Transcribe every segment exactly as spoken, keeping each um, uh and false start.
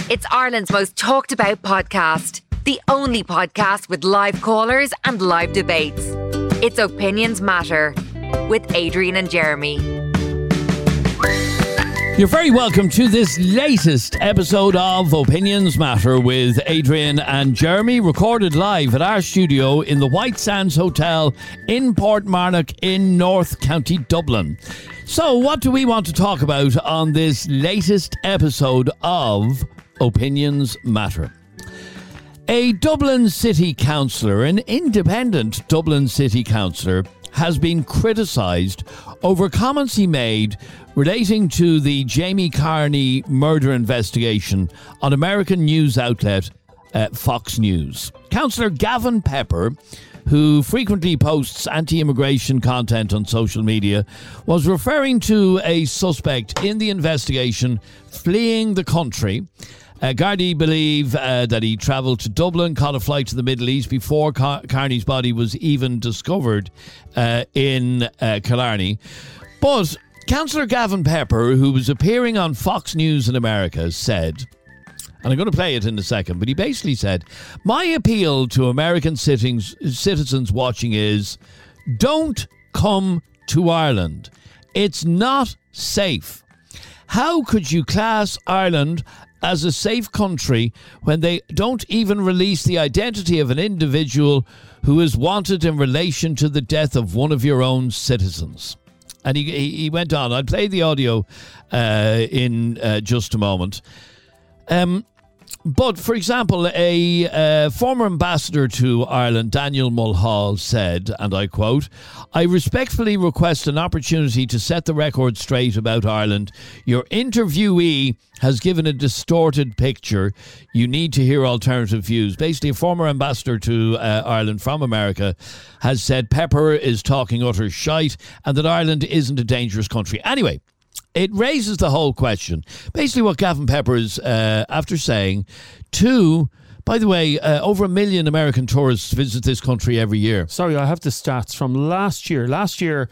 It's Ireland's most talked about podcast. The only podcast with live callers and live debates. It's Opinions Matter with Adrian and Jeremy. You're very welcome to this latest episode of Opinions Matter with Adrian and Jeremy, recorded live at our studio in the White Sands Hotel in Portmarnock in North County Dublin. So what do we want to talk about on this latest episode of Opinions Matter? A Dublin City Councillor, an independent Dublin City Councillor, has been criticised over comments he made relating to the Jamie Carney murder investigation on American news outlet uh, Fox News. Councillor Gavin Pepper, who frequently posts anti-immigration content on social media, was referring to a suspect in the investigation fleeing the country. Uh, Gardaí believe uh, that he travelled to Dublin, caught a flight to the Middle East before Car- Carney's body was even discovered uh, in uh, Killarney. But Councillor Gavin Pepper, who was appearing on Fox News in America, said, and I'm going to play it in a second, but he basically said, my appeal to American citizens, citizens watching is, don't come to Ireland. It's not safe. How could you class Ireland as a safe country when they don't even release the identity of an individual who is wanted in relation to the death of one of your own citizens? And he he went on. I'll play the audio uh, in uh, just a moment. Um, but, for example, a uh, former ambassador to Ireland, Daniel Mulhall, said, and I quote, I respectfully request an opportunity to set the record straight about Ireland. Your interviewee has given a distorted picture. You need to hear alternative views. Basically, a former ambassador to uh, Ireland from America has said Pepper is talking utter shite and that Ireland isn't a dangerous country. Anyway, it raises the whole question. Basically what Gavin Pepper is, uh, after saying, two, by the way, uh, over a million American tourists visit this country every year. Sorry, I have the stats from last year. Last year,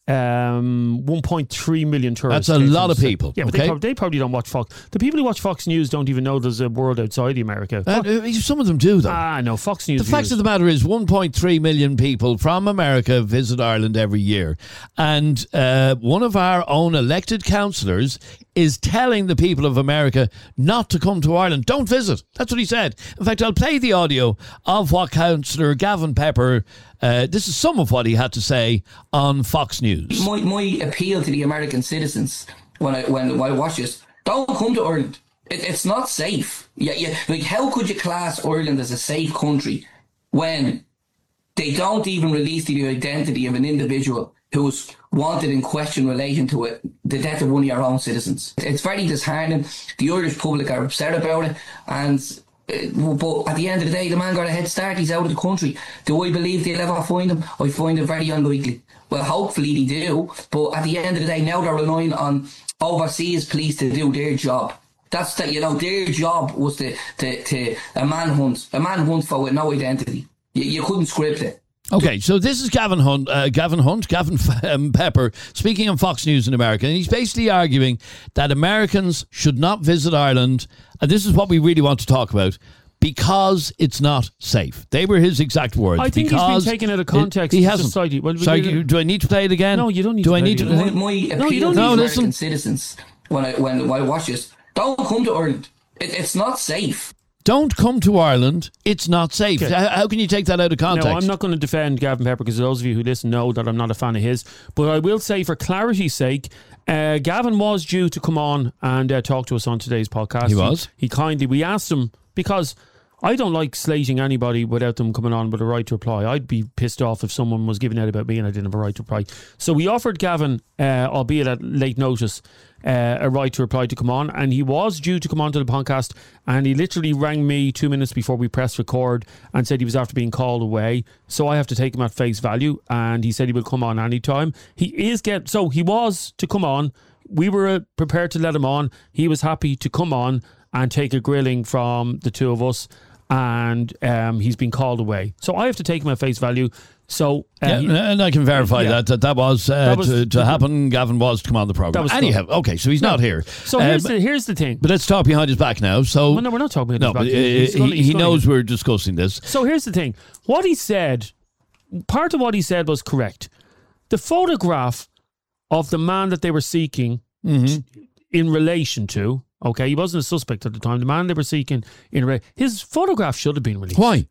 um, one point three million tourists. That's a lot of people. Yeah, but okay? they, probably, they probably don't watch Fox. The people who watch Fox News don't even know there's a world outside America. Uh, some of them do, though. Ah, no, Fox News. The viewers. Fact of the matter is one point three million people from America visit Ireland every year. And uh, one of our own elected councillors is telling the people of America not to come to Ireland. Don't visit. That's what he said. In fact, I'll play the audio of what Councillor Gavin Pepper, uh, this is some of what he had to say on Fox News. My, my appeal to the American citizens when I when, when I watch this, don't come to Ireland. It, it's not safe. Yeah, yeah. Like, how could you class Ireland as a safe country when they don't even release the identity of an individual who's wanted in question relation to it, the death of one of your own citizens? It's very disheartening. The Irish public are upset about it, and uh, but at the end of the day, the man got a head start. He's out of the country. Do I believe they'll ever find him? I find it very unlikely. Well, hopefully they do, but at the end of the day, now they're relying on overseas police to do their job. That's the, you know, their job was to to, to a manhunt, a manhunt for with no identity. You, you couldn't script it. Okay, so this is Gavin Hunt, uh, Gavin Hunt, Gavin um, Pepper speaking on Fox News in America, and he's basically arguing that Americans should not visit Ireland, and this is what we really want to talk about, because it's not safe. They were his exact words. I think he's been taken out of context. It, he hasn't. Society. Well, Sorry, do, do I need to play it again? No, you don't need do to I play need it to again. My, my appeal no, you don't to need the to. American Listen. citizens when I, when, when I watch this, don't come to Ireland. It, it's not safe. Don't come to Ireland. It's not safe. Okay. How, how can you take that out of context? No, I'm not going to defend Gavin Pepper because those of you who listen know that I'm not a fan of his. But I will say, for clarity's sake, uh, Gavin was due to come on and uh, talk to us on today's podcast. He was. He, he kindly, we asked him, because I don't like slating anybody without them coming on with a right to reply. I'd be pissed off if someone was giving out about me and I didn't have a right to reply. So we offered Gavin, uh, albeit at late notice, uh, a right to reply to come on, and he was due to come on to the podcast, and he literally rang me two minutes before we pressed record and said he was after being called away. So I have to take him at face value, and he said he will come on anytime. He is get so he was to come on. We were uh, prepared to let him on. He was happy to come on and take a grilling from the two of us, and um, he's been called away. So I have to take him at face value. So uh, Yeah, he- and I can verify yeah. that that, that was, uh, That was- to, to happen. Gavin was to come on the program. That was Anyhow, okay, so he's not here. So Um, here's the here's the thing. but let's talk behind his back now. So Well, no, we're not talking about no, his back. but, uh, He's he, gonna- he's he gonna- knows we're discussing this. So here's the thing. What he said, part of what he said was correct. The photograph of the man that they were seeking Mm-hmm. in relation to, okay, he wasn't a suspect at the time. The man they were seeking in re- his photograph should have been released. Why?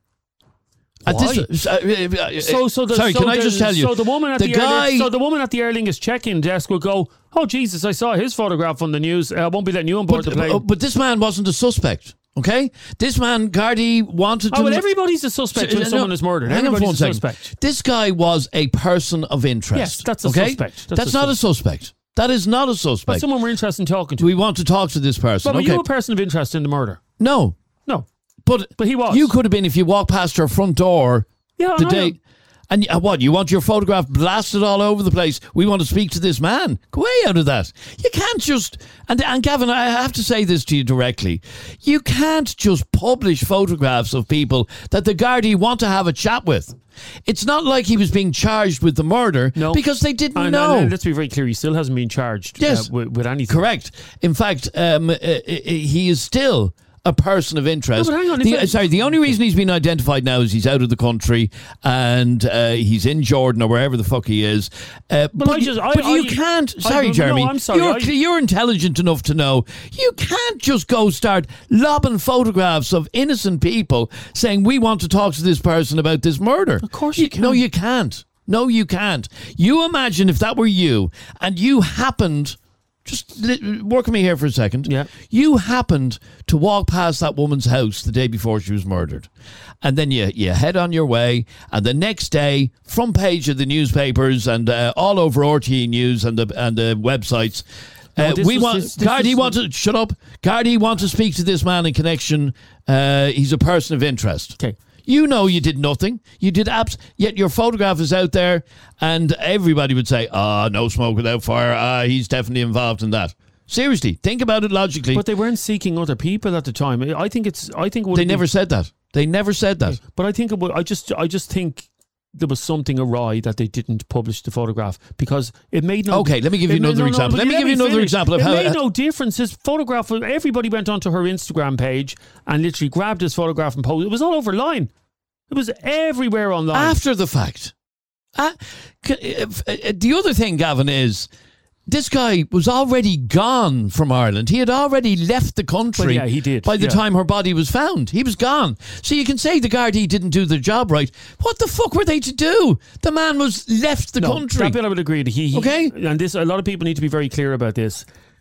At Why? this- uh, uh, uh, So, so the, sorry, so can I the- just tell you? So the woman at the the, guy. Aer, so the woman at the Aer Lingus check-in desk will go, "Oh Jesus, I saw his photograph on the news. I won't be letting you on board but, the plane." but, but this man wasn't a suspect. Okay, this man Gardaí wanted to. oh, well, everybody's a suspect when No, someone is murdered. hang on for Everybody's one a second. suspect. This guy was a person of interest. Yes, that's a okay? suspect. That's That's, a not a suspect. That is not a suspect. But someone we're interested in talking to. we want to talk to this person. But were okay. you a person of interest in the murder? no, No. but But he was. You could have been if you walked past her front door Yeah, the I day. know. And uh, what, you want your photograph blasted all over the place? We want to speak to this man. Go way out of that. You can't just... And, and Gavin, I have to say this to you directly. You can't just publish photographs of people that the Gardaí want to have a chat with. It's not like he was being charged with the murder No. because they didn't And, know. and let's be very clear, he still hasn't been charged Yes. uh, with, with anything. Correct. In fact, um, uh, uh, he is still a person of interest. No, but hang on, if The- I- sorry, the only reason he's been identified now is he's out of the country and uh, he's in Jordan or wherever the fuck he is. Uh, but I just- I- but you I- can't. I- Sorry, no, Jeremy. I'm sorry, You're, I- you're intelligent enough to know you can't just go start lobbing photographs of innocent people saying we want to talk to this person about this murder. Of course you can. No, you can't. No, you can't. You imagine if that were you and you happened. Just li- work with me here for a second. Yeah. You happened to walk past that woman's house the day before she was murdered. And then you, you head on your way. And the next day, front page of the newspapers and uh, all over R T E News and the, and the websites. No, Uh, this we was- want this- this Gardaí was- want to shut up. Gardaí want to speak to this man in connection. Uh, he's a person of interest. Okay. You know you did nothing. You did apps, yet your photograph is out there, and everybody would say, "Ah, no smoke without fire. Ah, he's definitely involved in that." Seriously, think about it logically. But they weren't seeking other people at the time. I think it's. I think it would they have never been- said that. They never said that. But I think it would, I just. I just think there was something awry that they didn't publish the photograph because it made no. Okay, let me give you it made- another no, no, example. but Let me give you another finish. example of it how- It made no difference. His photograph. Everybody went onto her Instagram page and literally grabbed his photograph and posted. It was all over line. It was everywhere online. After the fact. Uh, c- if- uh, the other thing, Gavin, is this guy was already gone from Ireland. He had already left the country. Well, yeah, he did, By the yeah. time her body was found, he was gone. So you can say the Gardaí didn't do their job right. What the fuck were they to do? The man was left the no, country. That bit I would agree. He, he, Okay. And this, a lot of people need to be very clear about this.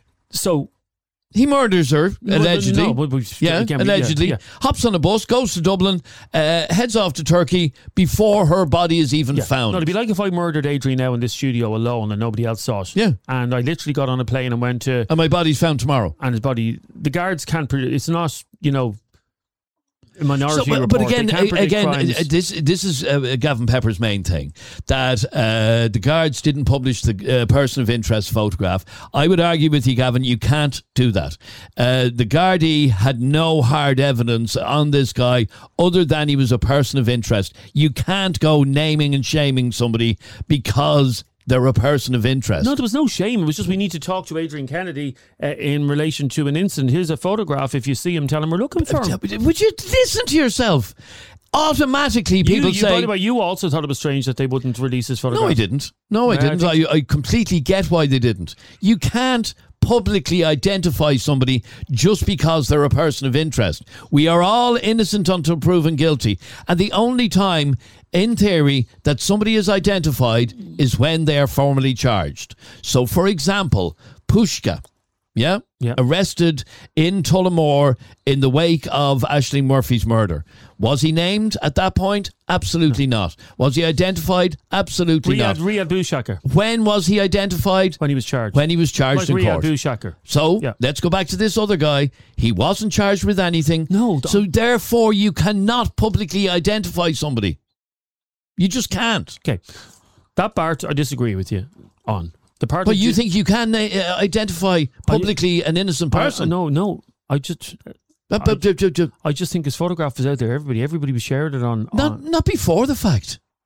So. He murders her, Well, allegedly. no, but we- yeah, again, we- allegedly. yeah, Hops on a bus, goes to Dublin, uh, heads off to Turkey before her body is even Yeah. found. No, it'd be like if I murdered Adrian now in this studio alone and nobody else saw it. Yeah. And I literally got on a plane and went to, and my body's found tomorrow. and his body, the guards can't, pre- it's not, you know, a minority So, but, report. but They again, can't a- predict again, crimes. uh, this this is uh, Gavin Pepper's main thing, that uh, the guards didn't publish the uh, person of interest photograph. I would argue with you, Gavin, you can't do that. Uh, the Gardaí had no hard evidence on this guy other than he was a person of interest. You can't go naming and shaming somebody because they're a person of interest. No, there was no shame. It was just we need to talk to Adrian Kennedy uh, in relation to an incident. Here's a photograph. If you see him, tell him we're looking for him. Would you listen to yourself? Automatically, people you, you, say... by the way, you also thought it was strange that they wouldn't release his photograph. No, I didn't. No, I Yeah, I didn't. I, I completely get why they didn't. You can't publicly identify somebody just because they're a person of interest. We are all innocent until proven guilty. And the only time, in theory, that somebody is identified is when they are formally charged. So, for example, Pushka, yeah, Yeah. arrested in Tullamore in the wake of Aisling Murphy's murder. Was he named at that point? Absolutely not. Was he identified? Absolutely Riyad, not. Riyad Bouchakar, When was he identified? when he was charged. When he was charged like in Riyad court. Bouchakar. So Yeah. let's go back to this other guy. He wasn't charged with anything. No, So therefore, you cannot publicly identify somebody. You just can't. Okay. That part I disagree with you on. The part But that you think you can uh, identify publicly an innocent I- person? no, no. I just Uh, but- but- but- I just think his photograph was out there. Everybody everybody was sharing it on, Not, on not before the fact.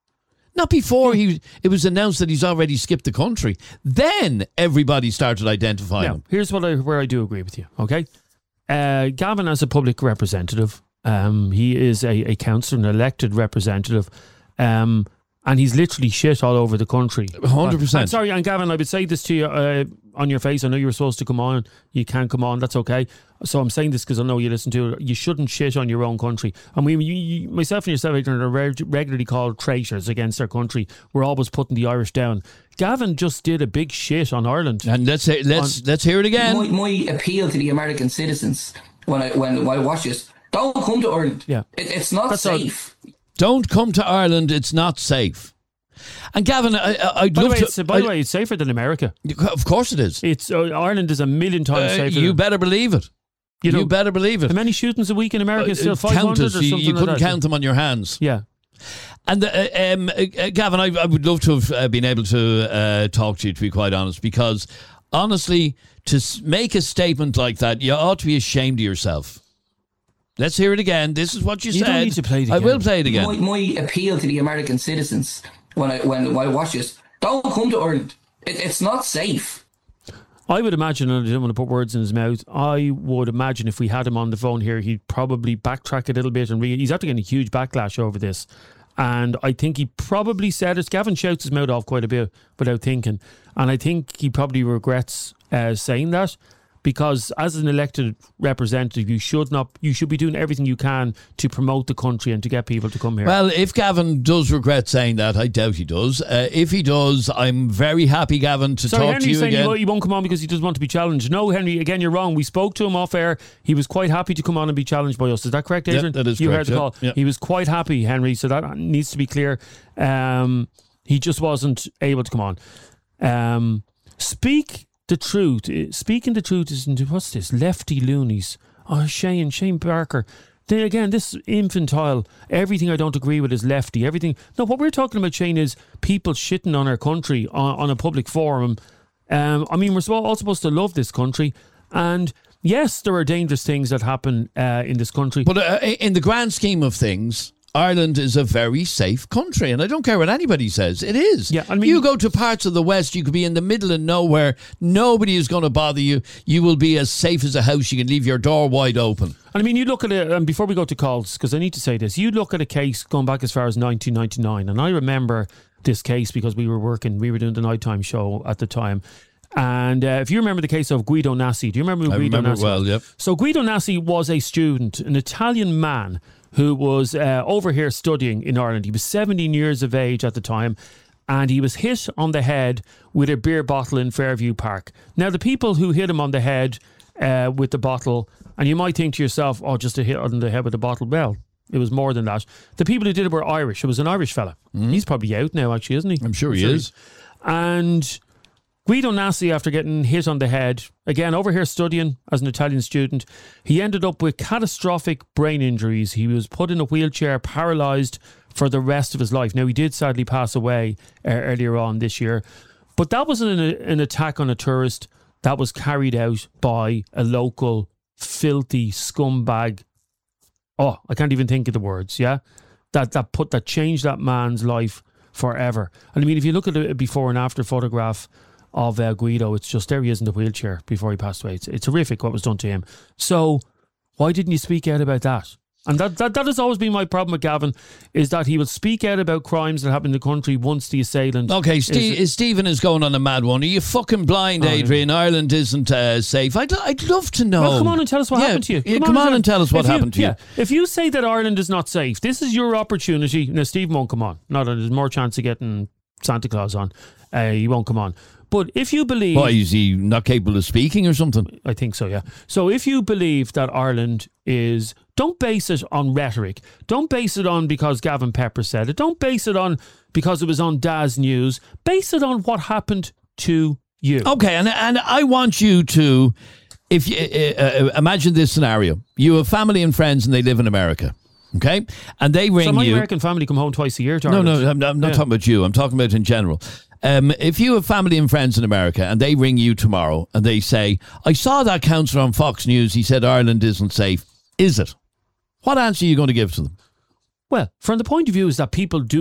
Not before he. It was announced that he's already skipped the country. Then everybody started identifying Now, him. here's what I, where I do agree with you, okay? Uh, Gavin, as a public representative, um, he is a, a councillor, an elected representative, um, and he's literally shit all over the country. one hundred percent. I'm sorry, and Gavin, I would say this to you uh, on your face. I know you were supposed to come on. You can't come on. That's okay. So I'm saying this because I know you listen to it. You shouldn't shit on your own country. I mean, you, you, myself and yourself Adrian, are reg- regularly called traitors against our country. We're always putting the Irish down. Gavin just did a big shit on Ireland. And let's say, let's on, let's hear it again. My, my appeal to the American citizens when I when, when I watch this: don't come to Ireland. Yeah, it, it's not That's safe. All, don't come to Ireland. It's not safe. And Gavin, I, I, I'd by love the way, to. It's, by I, the way, it's safer than America. Of course it is. It's uh, Ireland is a million times Uh, safer. you than, better believe it. You, know, you better believe it. How many shootings a week in America? Uh, Still five count hundred us. or You, something you couldn't like that. count them on your hands. Yeah. And uh, um, uh, Gavin, I, I would love to have uh, been able to uh, talk to you, to be quite honest, because honestly, to s- make a statement like that, you ought to be ashamed of yourself. Let's hear it again. This is what you, You said. don't need to play it I again. will play it again. My, my appeal to the American citizens when I when, when I watch this: don't come to Ireland. It, it's not safe. I would imagine, and I didn't want to put words in his mouth, I would imagine if we had him on the phone here, he'd probably backtrack a little bit and re- he's after getting a huge backlash over this. And I think he probably said it. Gavin shouts his mouth off quite a bit without thinking. And I think he probably regrets uh, saying that, because as an elected representative, you should not, you should be doing everything you can to promote the country and to get people to come here. Well, if Gavin does regret saying that, I doubt he does. Uh, if he does, I'm very happy, Gavin, to Sorry, talk Henry's to you saying again. He, he won't come on because he doesn't want to be challenged. No, Henry, again, you're wrong. We spoke to him off air. He was quite happy to come on and be challenged by us. Is that correct, Adrian? Yep, that is you correct, heard the yeah, call. yeah. He was quite happy, Henry, so that needs to be clear. Um, he just wasn't able to come on. Um, speak the truth. Speaking the truth isn't, what's this? Lefty loonies. Oh, Shane, Shane Barker. Then again, this infantile, everything I don't agree with is lefty. Everything. No, what we're talking about, Shane, is people shitting on our country on, on a public forum. Um, I mean, we're all supposed to love this country. And yes, there are dangerous things that happen uh, in this country. But uh, in the grand scheme of things, Ireland is a very safe country, and I don't care what anybody says. It is. Yeah, I mean, you go to parts of the West, you could be in the middle of nowhere. Nobody is going to bother you. You will be as safe as a house. You can leave your door wide open. And I mean, you look at it, and before we go to calls, because I need to say this, you look at a case going back as far as nineteen ninety-nine, and I remember this case because we were working, we were doing the nighttime show at the time. And uh, if you remember the case of Guido Nassi, do you remember who I Guido remember Nassi it well, was? yep. So Guido Nassi was a student, an Italian man who was uh, over here studying in Ireland. He was seventeen years of age at the time, and he was hit on the head with a beer bottle in Fairview Park. Now, the people who hit him on the head uh, with the bottle, and you might think to yourself, oh, just a hit on the head with a bottle. Well, it was more than that. The people who did it were Irish. It was an Irish fella. Mm-hmm. He's probably out now, actually, isn't he? I'm sure he I'm sure is. And Guido Nassi, after getting hit on the head, again, over here studying as an Italian student, he ended up with catastrophic brain injuries. He was put in a wheelchair, paralysed for the rest of his life. Now, he did sadly pass away uh, earlier on this year, but that was an, an attack on a tourist that was carried out by a local filthy scumbag. Oh, I can't even think of the words, yeah? That that put that changed that man's life forever. And I mean, if you look at a before and after photograph of uh, Guido, it's just there he is in the wheelchair before he passed away. It's, it's horrific what was done to him. So why didn't you speak out about that? And that, that that has always been my problem with Gavin, is that he will speak out about crimes that happen in the country once the assailant... Okay, Steve, is, Stephen is going on a mad one. Are you fucking blind, Oh, Adrian? Yeah. Ireland isn't uh, safe. I'd, I'd love to know. Well, come on and tell us what yeah, happened to you. Yeah, Come, come on, on and tell us what if happened you, to you. Yeah, if you say that Ireland is not safe, this is your opportunity. Now, Steve won't come on. Not that there's more chance of getting Santa Claus on. Uh, he won't come on. But if you believe... Why, is he not capable of speaking or something? I think so, yeah. So if you believe that Ireland is... Don't base it on rhetoric. Don't base it on because Gavin Pepper said it. Don't base it on because it was on Daz News. Base it on what happened to you. Okay, and and I want you to... If you uh, uh, imagine this scenario. You have family and friends and they live in America. Okay? And they ring so my you... American family come home twice a year to No, Ireland. no, I'm, I'm not Yeah. talking about you. I'm talking about in general. Um, if you have family and friends in America and they ring you tomorrow and they say, I saw that councillor on Fox News, he said Ireland isn't safe. Is it? What answer are you going to give to them? Well, from the point of view is that people do get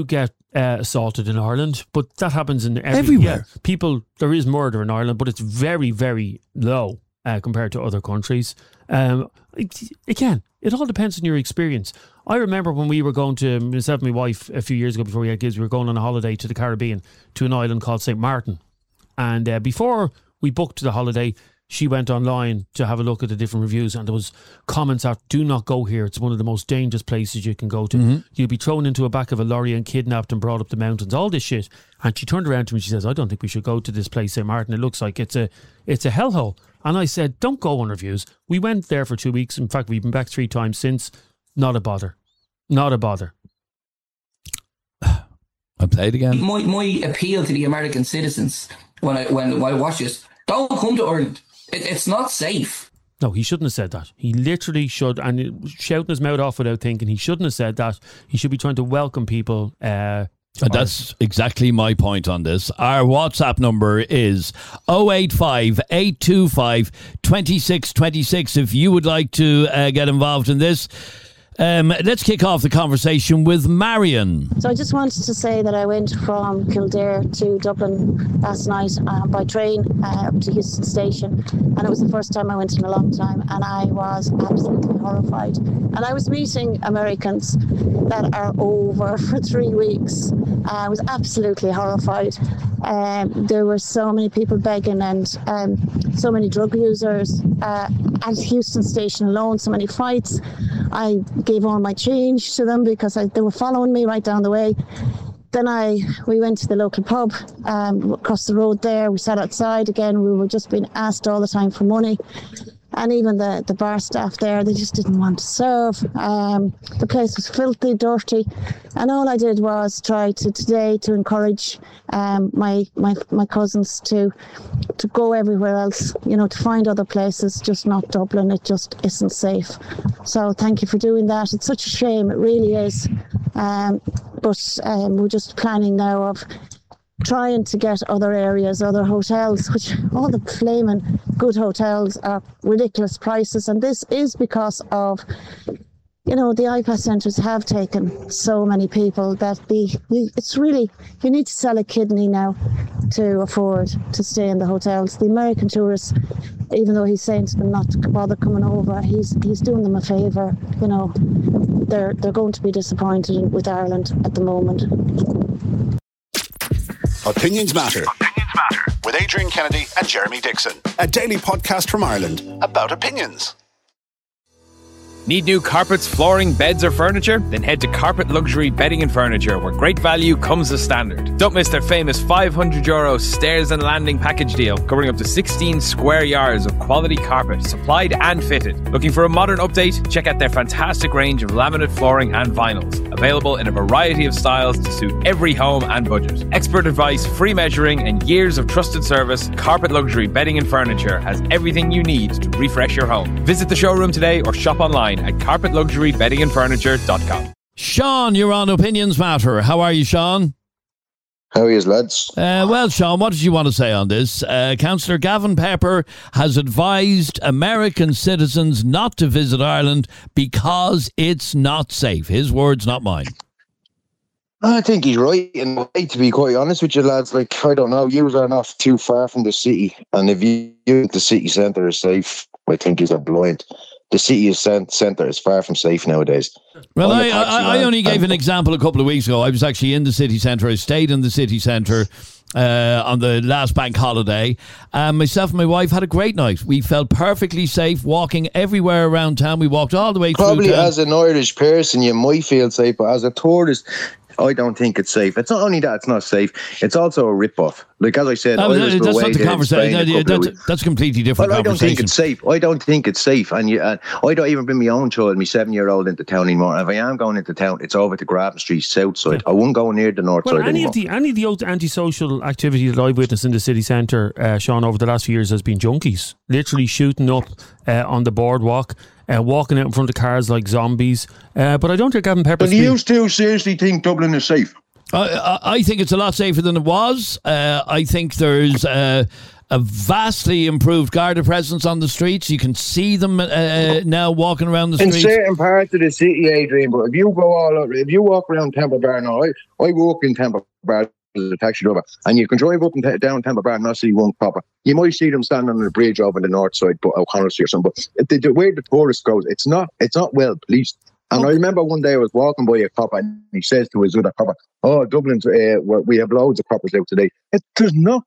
uh, assaulted in Ireland, but that happens in every, everywhere. Yeah, people, there is murder in Ireland, but it's very, very low uh, compared to other countries. Um, it, again, it all depends on your experience. I remember when we were going to, myself and my wife, a few years ago before we had kids, we were going on a holiday to the Caribbean to an island called Saint Martin. And uh, before we booked the holiday, she went online to have a look at the different reviews, and there was comments out, do not go here. It's one of the most dangerous places you can go to. Mm-hmm. You'll be thrown into a back of a lorry and kidnapped and brought up the mountains, all this shit. And she turned around to me and she says, I don't think we should go to this place, Saint Martin. It looks like it's a it's a hellhole. And I said, don't go on reviews. We went there for two weeks. In fact, we've been back three times since. Not a bother. Not a bother. I played again. My, my appeal to the American citizens when I, when, when I watch this, don't come to Ireland. It, it's not safe. No, he shouldn't have said that. He literally should, and shouting his mouth off without thinking, he shouldn't have said that. He should be trying to welcome people. Uh, and that's exactly my point on this. Our WhatsApp number is oh eight five, eight two five, two six two six if you would like to uh, get involved in this. Um, let's kick off the conversation with Marion. So I just wanted to say that I went from Kildare to Dublin last night uh, by train uh, up to Houston Station, and it was the first time I went in a long time, and I was absolutely horrified. And I was meeting Americans that are over for three weeks. Uh, I was absolutely horrified. Um, there were so many people begging, and um, so many drug users uh, at Houston Station alone, so many fights. I gave all my change to them because I, they were following me right down the way. Then I we went to the local pub um, across the road there. We sat outside again. We were just being asked all the time for money. And even the, the bar staff there, they just didn't want to serve. Um, the place was filthy, dirty. And all I did was try to today to encourage um, my, my my cousins to to go everywhere else, you know, to find other places, just not Dublin. It just isn't safe. So thank you for doing that. It's such a shame, it really is. Um, but um, we're just planning now of trying to get other areas, other hotels, which all the flaming good hotels are ridiculous prices. And this is because of, you know, the I P A S centres have taken so many people that the it's really, you need to sell a kidney now to afford to stay in the hotels. The American tourists, even though he's saying to them not to bother coming over, he's he's doing them a favour. You know, they're they're going to be disappointed with Ireland at the moment. Opinions Matter. Opinions Matter. With Adrian Kennedy and Jeremy Dixon. A daily podcast from Ireland about opinions. Need new carpets, flooring, beds or furniture? Then head to Carpet Luxury Bedding and Furniture, where great value comes as standard. Don't miss their famous five hundred euro stairs and landing package deal, covering up to sixteen square yards of quality carpet, supplied and fitted. Looking for a modern update? Check out their fantastic range of laminate flooring and vinyls, available in a variety of styles to suit every home and budget. Expert advice, free measuring and years of trusted service, Carpet Luxury Bedding and Furniture has everything you need to refresh your home. Visit the showroom today or shop online at carpet luxury bedding and furniture dot com. Sean, you're on Opinions Matter. How are you, Sean? How are you, lads? Uh, well, Sean, what did you want to say on this? Uh, Councillor Gavin Pepper has advised American citizens not to visit Ireland because it's not safe. His words, not mine. I think he's right in a way, to be quite honest with you, lads. Like, I don't know, you are not too far from the city, and if you think the city centre is safe, I think you're blind. The city centre is far from safe nowadays. Well, I, I, I only gave an example a couple of weeks ago. I was actually in the city centre. I stayed in the city centre uh, on the last bank holiday. And myself and my wife had a great night. We felt perfectly safe walking everywhere around town. We walked all the way through Probably town. As an Irish person, you might feel safe, but as a tourist, I don't think it's safe. It's not only that it's not safe, it's also a rip-off. Like, as I said, oh, I that's not the conversation. No, that's, that's completely different well, I don't conversation. think it's safe. I don't think it's safe. And you, uh, I don't even bring my own child, my seven-year-old, into town anymore. If I am going into town, it's over to Graben Street, south side. Yeah. I won't go near the north well, side any anymore. Of the, any of the old antisocial activity that I've witnessed in the city centre, uh, Sean, over the last few years has been junkies. Literally shooting up uh, on the boardwalk. Uh, walking out in front of cars like zombies. Uh, but I don't think Gavin Pepper... But do you still seriously think Dublin is safe? I, I think it's a lot safer than it was. Uh, I think there's uh, a vastly improved Garda presence on the streets. You can see them uh, now walking around the in streets. In certain parts of the city, Adrian, but if you go all over, if you walk around Temple Bar now, I, I walk in Temple Bar as a taxi driver, and you can drive up and t- down Temple Bar and not see one copper. You might see them standing on the bridge over the north side, but O'Connell Street or something. But the, the way the tourist goes, it's not, it's not well policed. And okay. I remember one day I was walking by a copper, and he says to his other copper, "Oh, Dublin's, uh, we have loads of coppers out today." It, there's not.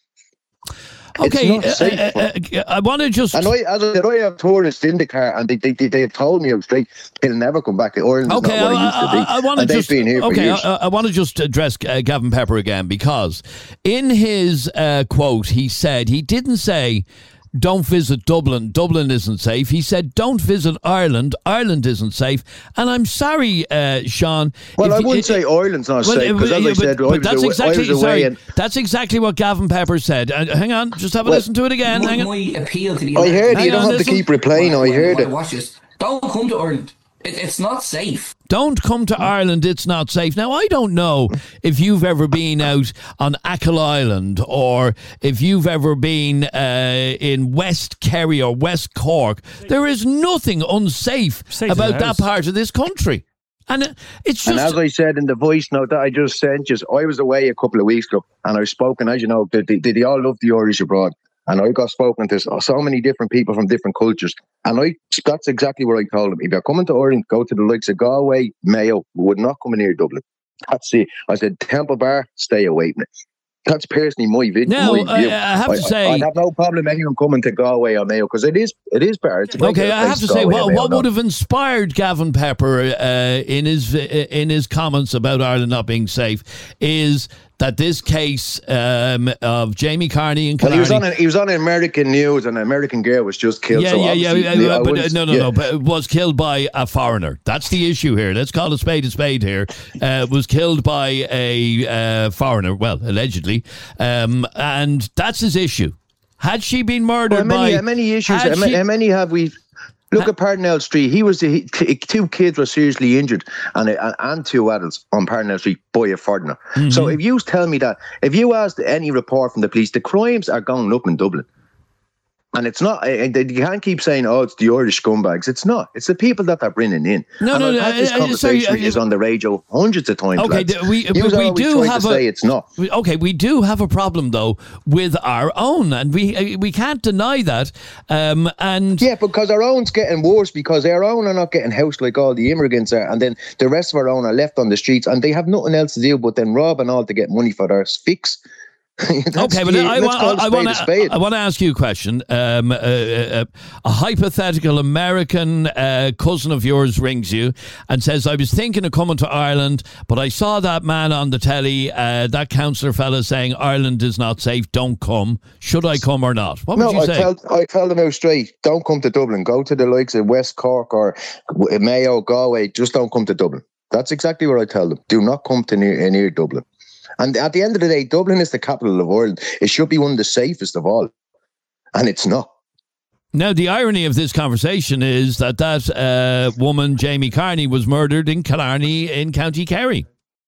Okay, uh, uh, uh, I want to just... And I, as I said, I have tourists in the car, and they they, they, they have told me out straight, they'll never come back. Ireland okay, is not what I, it used to be. I, I want to just, been here okay, for I, I want to just address uh, Gavin Pepper again, because in his uh, quote, he said, he didn't say, don't visit Dublin, Dublin isn't safe. He said, don't visit Ireland, Ireland isn't safe. And I'm sorry, uh, Sean. Well, I wouldn't it, say Ireland's not well, safe, because as yeah, I said, but, I, but was that's away, exactly, I was away. Sorry, And, that's exactly what Gavin Pepper said. Uh, hang on, just have a well, listen to it again. My, hang on. my appeal to the I heard it, you don't on, have listen. to keep replaying, I heard it. Watch this. Don't come to Ireland. It, it's not safe. Don't come to Ireland, it's not safe. Now, I don't know if you've ever been out on Achill Island, or if you've ever been uh, in West Kerry or West Cork. There is nothing unsafe Safe about that part of this country. And it's just... And as I said in the voice note that I just sent you, I was away a couple of weeks ago, and I've spoken, as you know, they, they, they all love the Irish abroad. And I got spoken to so many different people from different cultures. And I that's exactly what I told them. If you're coming to Ireland, go to the likes of Galway, Mayo, we would not come near Dublin. That's it. I said, Temple Bar, stay away from it. That's personally my video. Now, my view. I, I have I, to say... I, I have no problem anyone coming to Galway or Mayo, because it is it is bad. It's okay, I have to say, what, what would have inspired Gavin Pepper uh, in his in his comments about Ireland not being safe is that this case um, of Jamie Carney and Killarney... Well, he was on a, he was on American news, and an American girl was just killed. Yeah, so yeah, yeah, yeah, yeah. But was, no, no, yeah. no. But was killed by a foreigner. That's the issue here. Let's call a spade a spade here. Uh, was killed by a uh, foreigner. Well, allegedly, um, and that's his issue. Had she been murdered well, many, by... many issues. How she, many have we... Look at Parnell Street. He was he, two kids were seriously injured, and and two adults on Parnell Street by a foreigner. Mm-hmm. So if you tell me that, if you ask any report from the police, the crimes are going up in Dublin. And it's not, you can't keep saying, oh, it's the Irish scumbags. It's not. It's the people that they're bringing in. No, and no, I've no. had this uh, conversation sorry, uh, is on the radio hundreds of times. Okay, lads. we, we, we do have to a, say it's not. Okay, we do have a problem, though, with our own. And we we can't deny that. Um, and Yeah, because our own's getting worse, because our own are not getting housed like all the immigrants are. And then the rest of our own are left on the streets, and they have nothing else to do but then rob and all to get money for their fix. Okay, but I, I, I, I want to I want to ask you a question. Um, uh, uh, a hypothetical American uh, cousin of yours rings you and says, "I was thinking of coming to Ireland, but I saw that man on the telly, uh, that councillor fella saying Ireland is not safe. Don't come. Should I come or not?" What would no, you I say? Tell, I tell them out straight. Don't come to Dublin. Go to the likes of West Cork or Mayo, Galway. Just don't come to Dublin. That's exactly what I tell them. Do not come to near, near Dublin. And at the end of the day, Dublin is the capital of Ireland. It should be one of the safest of all. And it's not. Now, the irony of this conversation is that that uh, woman, Jamie Carney, was murdered in Killarney in County Kerry.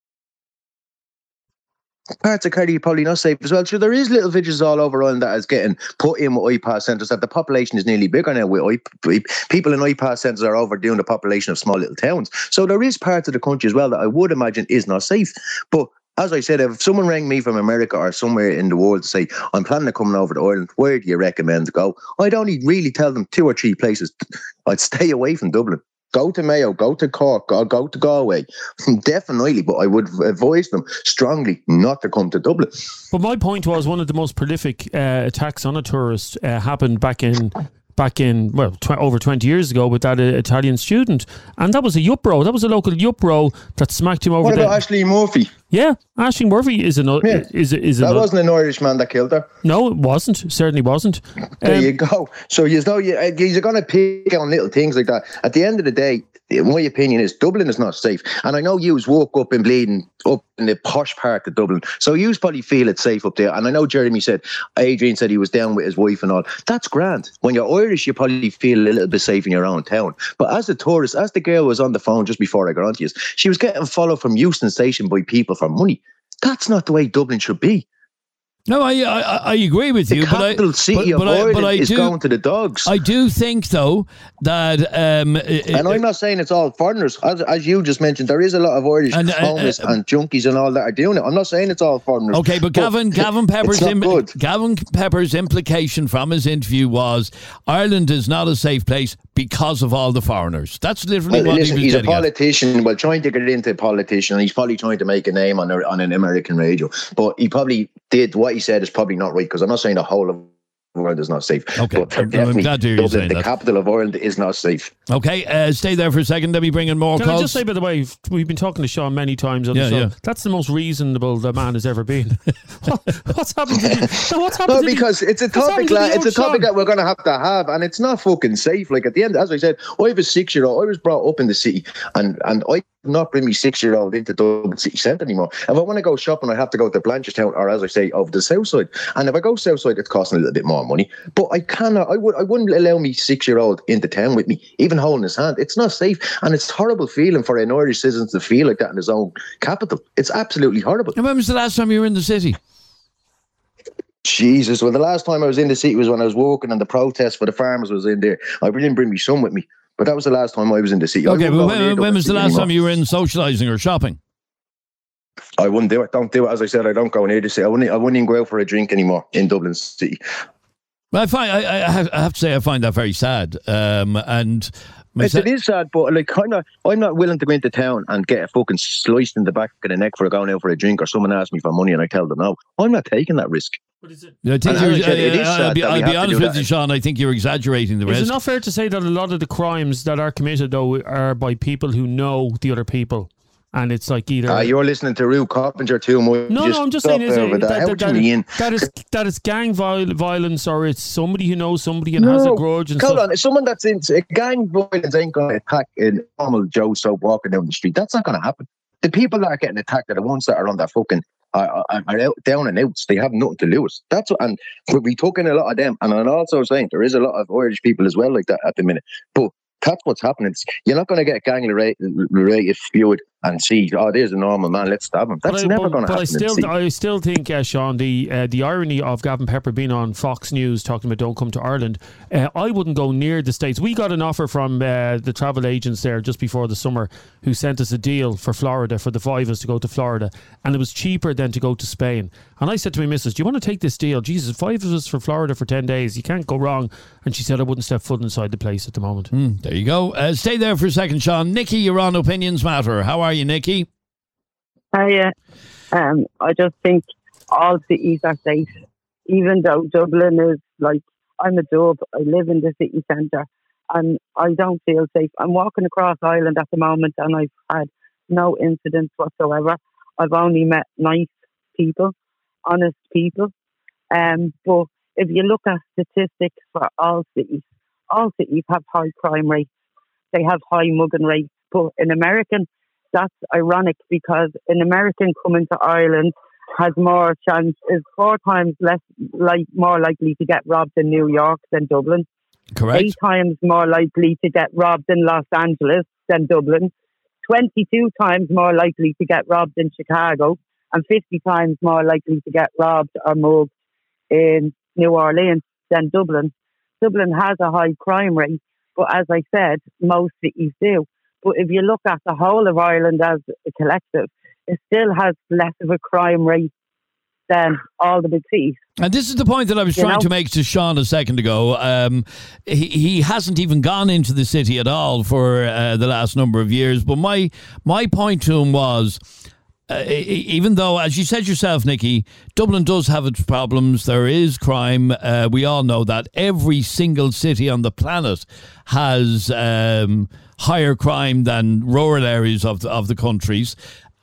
Parts of Kerry are probably not safe as well. Sure, there is little villages all over Ireland that is getting put in with I P A S centres, that the population is nearly bigger now. With I P A, people in I P A S centres are overdoing the population of small little towns. So there is parts of the country as well that I would imagine is not safe. But as I said, if someone rang me from America or somewhere in the world to say, I'm planning on coming over to Ireland, where do you recommend to go? I'd only really tell them two or three places. I'd stay away from Dublin. Go to Mayo, go to Cork, go, go to Galway. Definitely, but I would advise them strongly not to come to Dublin. But my point was, one of the most prolific uh, attacks on a tourist uh, happened back in... back in, well, tw- over twenty years ago with that uh, Italian student. And that was a Yupro. That was a local Yupro that smacked him over the... What about the... Ashling Murphy? Yeah, Ashling Murphy is an... Yeah. Is, is that an, wasn't an Irishman that killed her. No, it wasn't. Certainly wasn't. There um, you go. So you know, you, you're going to pick on little things like that. At the end of the day, my opinion is Dublin is not safe. And I know yous woke up in Bleeding, up in the posh part of Dublin. So yous probably feel it's safe up there. And I know Jeremy said, Adrian said he was down with his wife and all. That's grand. When you're Irish, you probably feel a little bit safe in your own town. But as a tourist, as the girl was on the phone just before I got on to you, she was getting followed from Euston Station by people for money. That's not the way Dublin should be. No, I I, I agree with the you, but I capital city but, of but I, Ireland but I is do, going to the dogs. I do think though that, um, it, and I'm not saying it's all foreigners, as, as you just mentioned. There is a lot of Irish And, uh, homeless uh, and junkies and all that are doing it. I'm not saying it's all foreigners. Okay, but Gavin, Gavin Pepper's it's not im- good. Gavin Pepper's implication from his interview was Ireland is not a safe place because of all the foreigners. That's literally Well, what listen, he was he's a getting at. politician. Well, trying to get into a politician, and he's probably trying to make a name on a, on an American radio. But he probably did what he said is probably not right, because I'm not saying the whole of Ireland is not safe. Okay, but I'm- I'm definitely glad to hear you Dublin, saying the that. capital of Ireland, is not safe. Okay, uh, stay there for a second. Let me bring in more Can calls. I just say, by the way, we've been talking to Sean many times on Yeah, the show. yeah. That's the most reasonable the man has ever been. what, what's happened to the, no, what's happened No, to the- because it's a what's happened topic. to the Like, it's a old topic Sean? that we're going to have to have, and it's not fucking safe. Like at the end, as I said, I have a six-year-old. I was brought up in the city, and and I not bring me six-year-old into Dublin city centre anymore. If I want to go shopping, I have to go to Blanchardstown, or as I say, over the south side. And if I go south side, it's costing a little bit more money. But I cannot. I would. I wouldn't allow me six-year-old into town with me, even holding his hand. It's not safe, and it's a horrible feeling for an Irish citizen to feel like that in his own capital. It's absolutely horrible. And when was the last time you were in the city? Jesus. Well, the last time I was in the city was when I was walking, and the protest for the farmers was in there. I didn't bring my son with me, but that was the last time I was in the city. I Okay, wouldn't but go near when, when Dublin was the City last anymore. time you were in socialising or shopping? I wouldn't do it. Don't do it. As I said, I don't go near the city. I wouldn't, I wouldn't even go out for a drink anymore in Dublin City. Well, I find I, I, have, I have to say I find that very sad. Um, and Yes, it is sad, but like, I'm not, I'm not willing to go into town and get a fucking sliced in the back of the neck for going out for a drink, or someone asks me for money and I tell them no. I'm not taking that risk. What is it? I think And you're, as I said, it is uh, I'll sad be, that we I'll be have to honest do with that. you, Sean. I think you're exaggerating the Is risk. it not fair to say that a lot of the crimes that are committed, though, are by people who know the other people? And it's like either... Uh, you're listening to Rue Coppinger too much. No, no, I'm just saying, is stop it, with that. that, How that, do you that, mean? that is that is gang viol- violence, or it's somebody who knows somebody and has a grudge and hold stuff. on. If someone that's into gang violence ain't going to attack a normal Joe Soap walking down the street, that's not going to happen. The people that are getting attacked are the ones that are on that fucking are, are, are out, down and outs. They have nothing to lose. That's what, and we took in a lot of them. And I'm also saying there is a lot of Irish people as well like that at the minute. But that's what's happening. It's, you're not going to get gang-related feud and see, oh, there's a normal man, let's stab him. That's But I- never but- going to but happen. I still, I still think, uh, Sean, the uh, the irony of Gavin Pepper being on Fox News talking about don't come to Ireland. Uh, I wouldn't go near the States. We got an offer from uh, the travel agents there just before the summer, who sent us a deal for Florida, for the five of us to go to Florida, and it was cheaper than to go to Spain. And I said to my missus, do you want to take this deal? Jesus, five of us for Florida for ten days. You can't go wrong. And she said I wouldn't step foot inside the place at the moment. Mm, there you go. Uh, stay there for a second, Sean. Nikki, you're on Opinions Matter. How are you, Nikki? Hiya. Um, I just think all cities are safe, even though Dublin is like, I'm a Dub, I live in the city centre, and I don't feel safe. I'm walking across Ireland at the moment, and I've had no incidents whatsoever. I've only met nice people, honest people. Um, but if you look at statistics for all cities, all cities have high crime rates. They have high mugging rates. But in American, that's ironic, because an American coming to Ireland has more chance, is four times less like more likely to get robbed in New York than Dublin. Correct. Eight times more likely to get robbed in Los Angeles than Dublin. Twenty-two times more likely to get robbed in Chicago, and fifty times more likely to get robbed or mugged in New Orleans than Dublin. Dublin has a high crime rate, but as I said, most cities do. But if you look at the whole of Ireland as a collective, it still has less of a crime rate than all the big cities. And this is the point that I was You trying know? to make to Sean a second ago. Um, he, he hasn't even gone into the city at all for uh, the last number of years. But my my point to him was, uh, e- even though, as you said yourself, Nikki, Dublin does have its problems. There is crime. Uh, we all know that. Every single city on the planet has um, higher crime than rural areas of the, of the countries.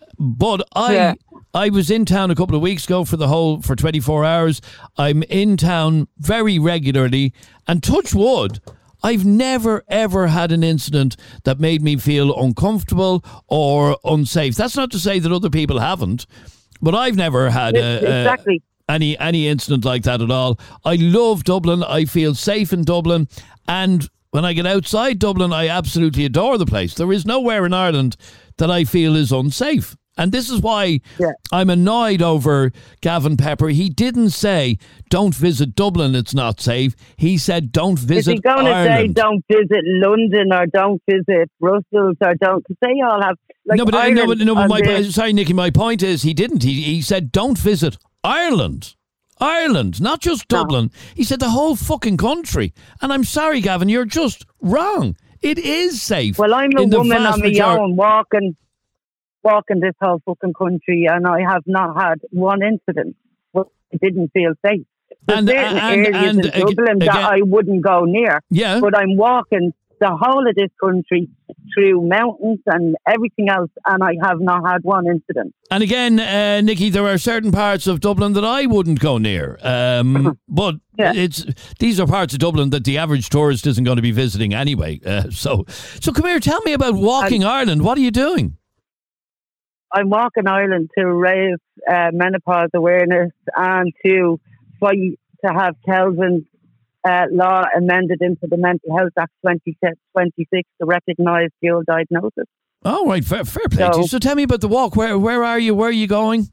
But I Yeah. I was in town a couple of weeks ago for the whole for twenty-four hours. I'm in town very regularly, and touch wood, I've never ever had an incident that made me feel uncomfortable or unsafe. That's not to say that other people haven't, but I've never had a, a, Exactly. any any incident like that at all. I love Dublin. I feel safe in Dublin, and when I get outside Dublin, I absolutely adore the place. There is nowhere in Ireland that I feel is unsafe. And this is why Yeah. I'm annoyed over Gavin Pepper. He didn't say, don't visit Dublin, it's not safe. He said, don't visit If you're going to say Ireland. don't visit London or don't visit Brussels or don't, because they all have, like no, but, Ireland no, but, no, but on my, the- sorry, Nicky, my point is he didn't. He, he said, don't visit Ireland. Ireland, not just Dublin. He said the whole fucking country. And I'm sorry, Gavin, you're just wrong. It is safe. Well, I'm a in the woman vast on my major- own walking, walking this whole fucking country, and I have not had one incident where I didn't feel safe. There's And- certain and- areas and in ag- Dublin that again- I wouldn't go near. Yeah. But I'm walking the whole of this country through mountains and everything else, and I have not had one incident. And again, uh, Nicky, there are certain parts of Dublin that I wouldn't go near. Um, but Yeah. it's these are parts of Dublin that the average tourist isn't going to be visiting anyway. Uh, so, so come here, tell me about Walking Ireland. What are you doing? I'm walking Ireland to raise uh, menopause awareness and to fight to have Kelvin's uh, law amended into the Mental Health Act twenty twenty-six to recognise dual diagnosis. Oh, right, fair, fair play to you. So- So tell me about the walk. Where where are you? Where are you going?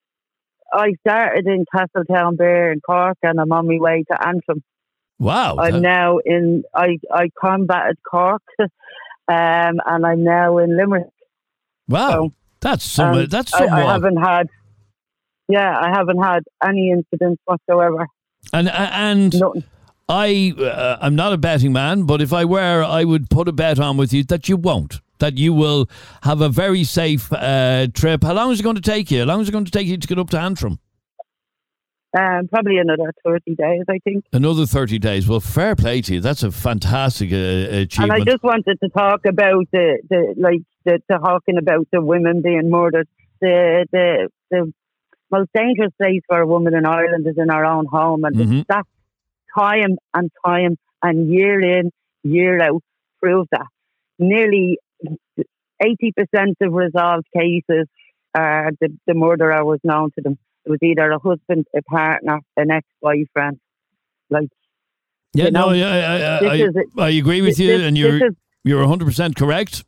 I started in Castletown Bear in Cork, and I'm on my way to Antrim. Wow. I'm that- now in. I I combated Cork, um, and I'm now in Limerick. wow. So, that's some. um, that's I, some I walk. haven't had. Yeah, I haven't had any incidents whatsoever. And and Nothing. I uh, I'm not a betting man, but if I were, I would put a bet on with you that you won't. That you will have a very safe uh, trip. How long is it going to take you? How long is it going to take you to get up to Antrim? Um, probably another thirty days, I think. Another thirty days. Well, fair play to you. That's a fantastic uh, And achievement. I just wanted to talk about the, the like the, the talking about the women being murdered. The the the most dangerous place for a woman in Ireland is in our own home, and Mhm. that's time and time and year in year out proves that. Nearly eighty percent of resolved cases, uh, the the murderer was known to them. It was either a husband, a partner, an ex-boyfriend. Like, yeah, you know, no, I, I, this I, is I, I agree with this- you, this- and you're this is- you're one hundred percent correct.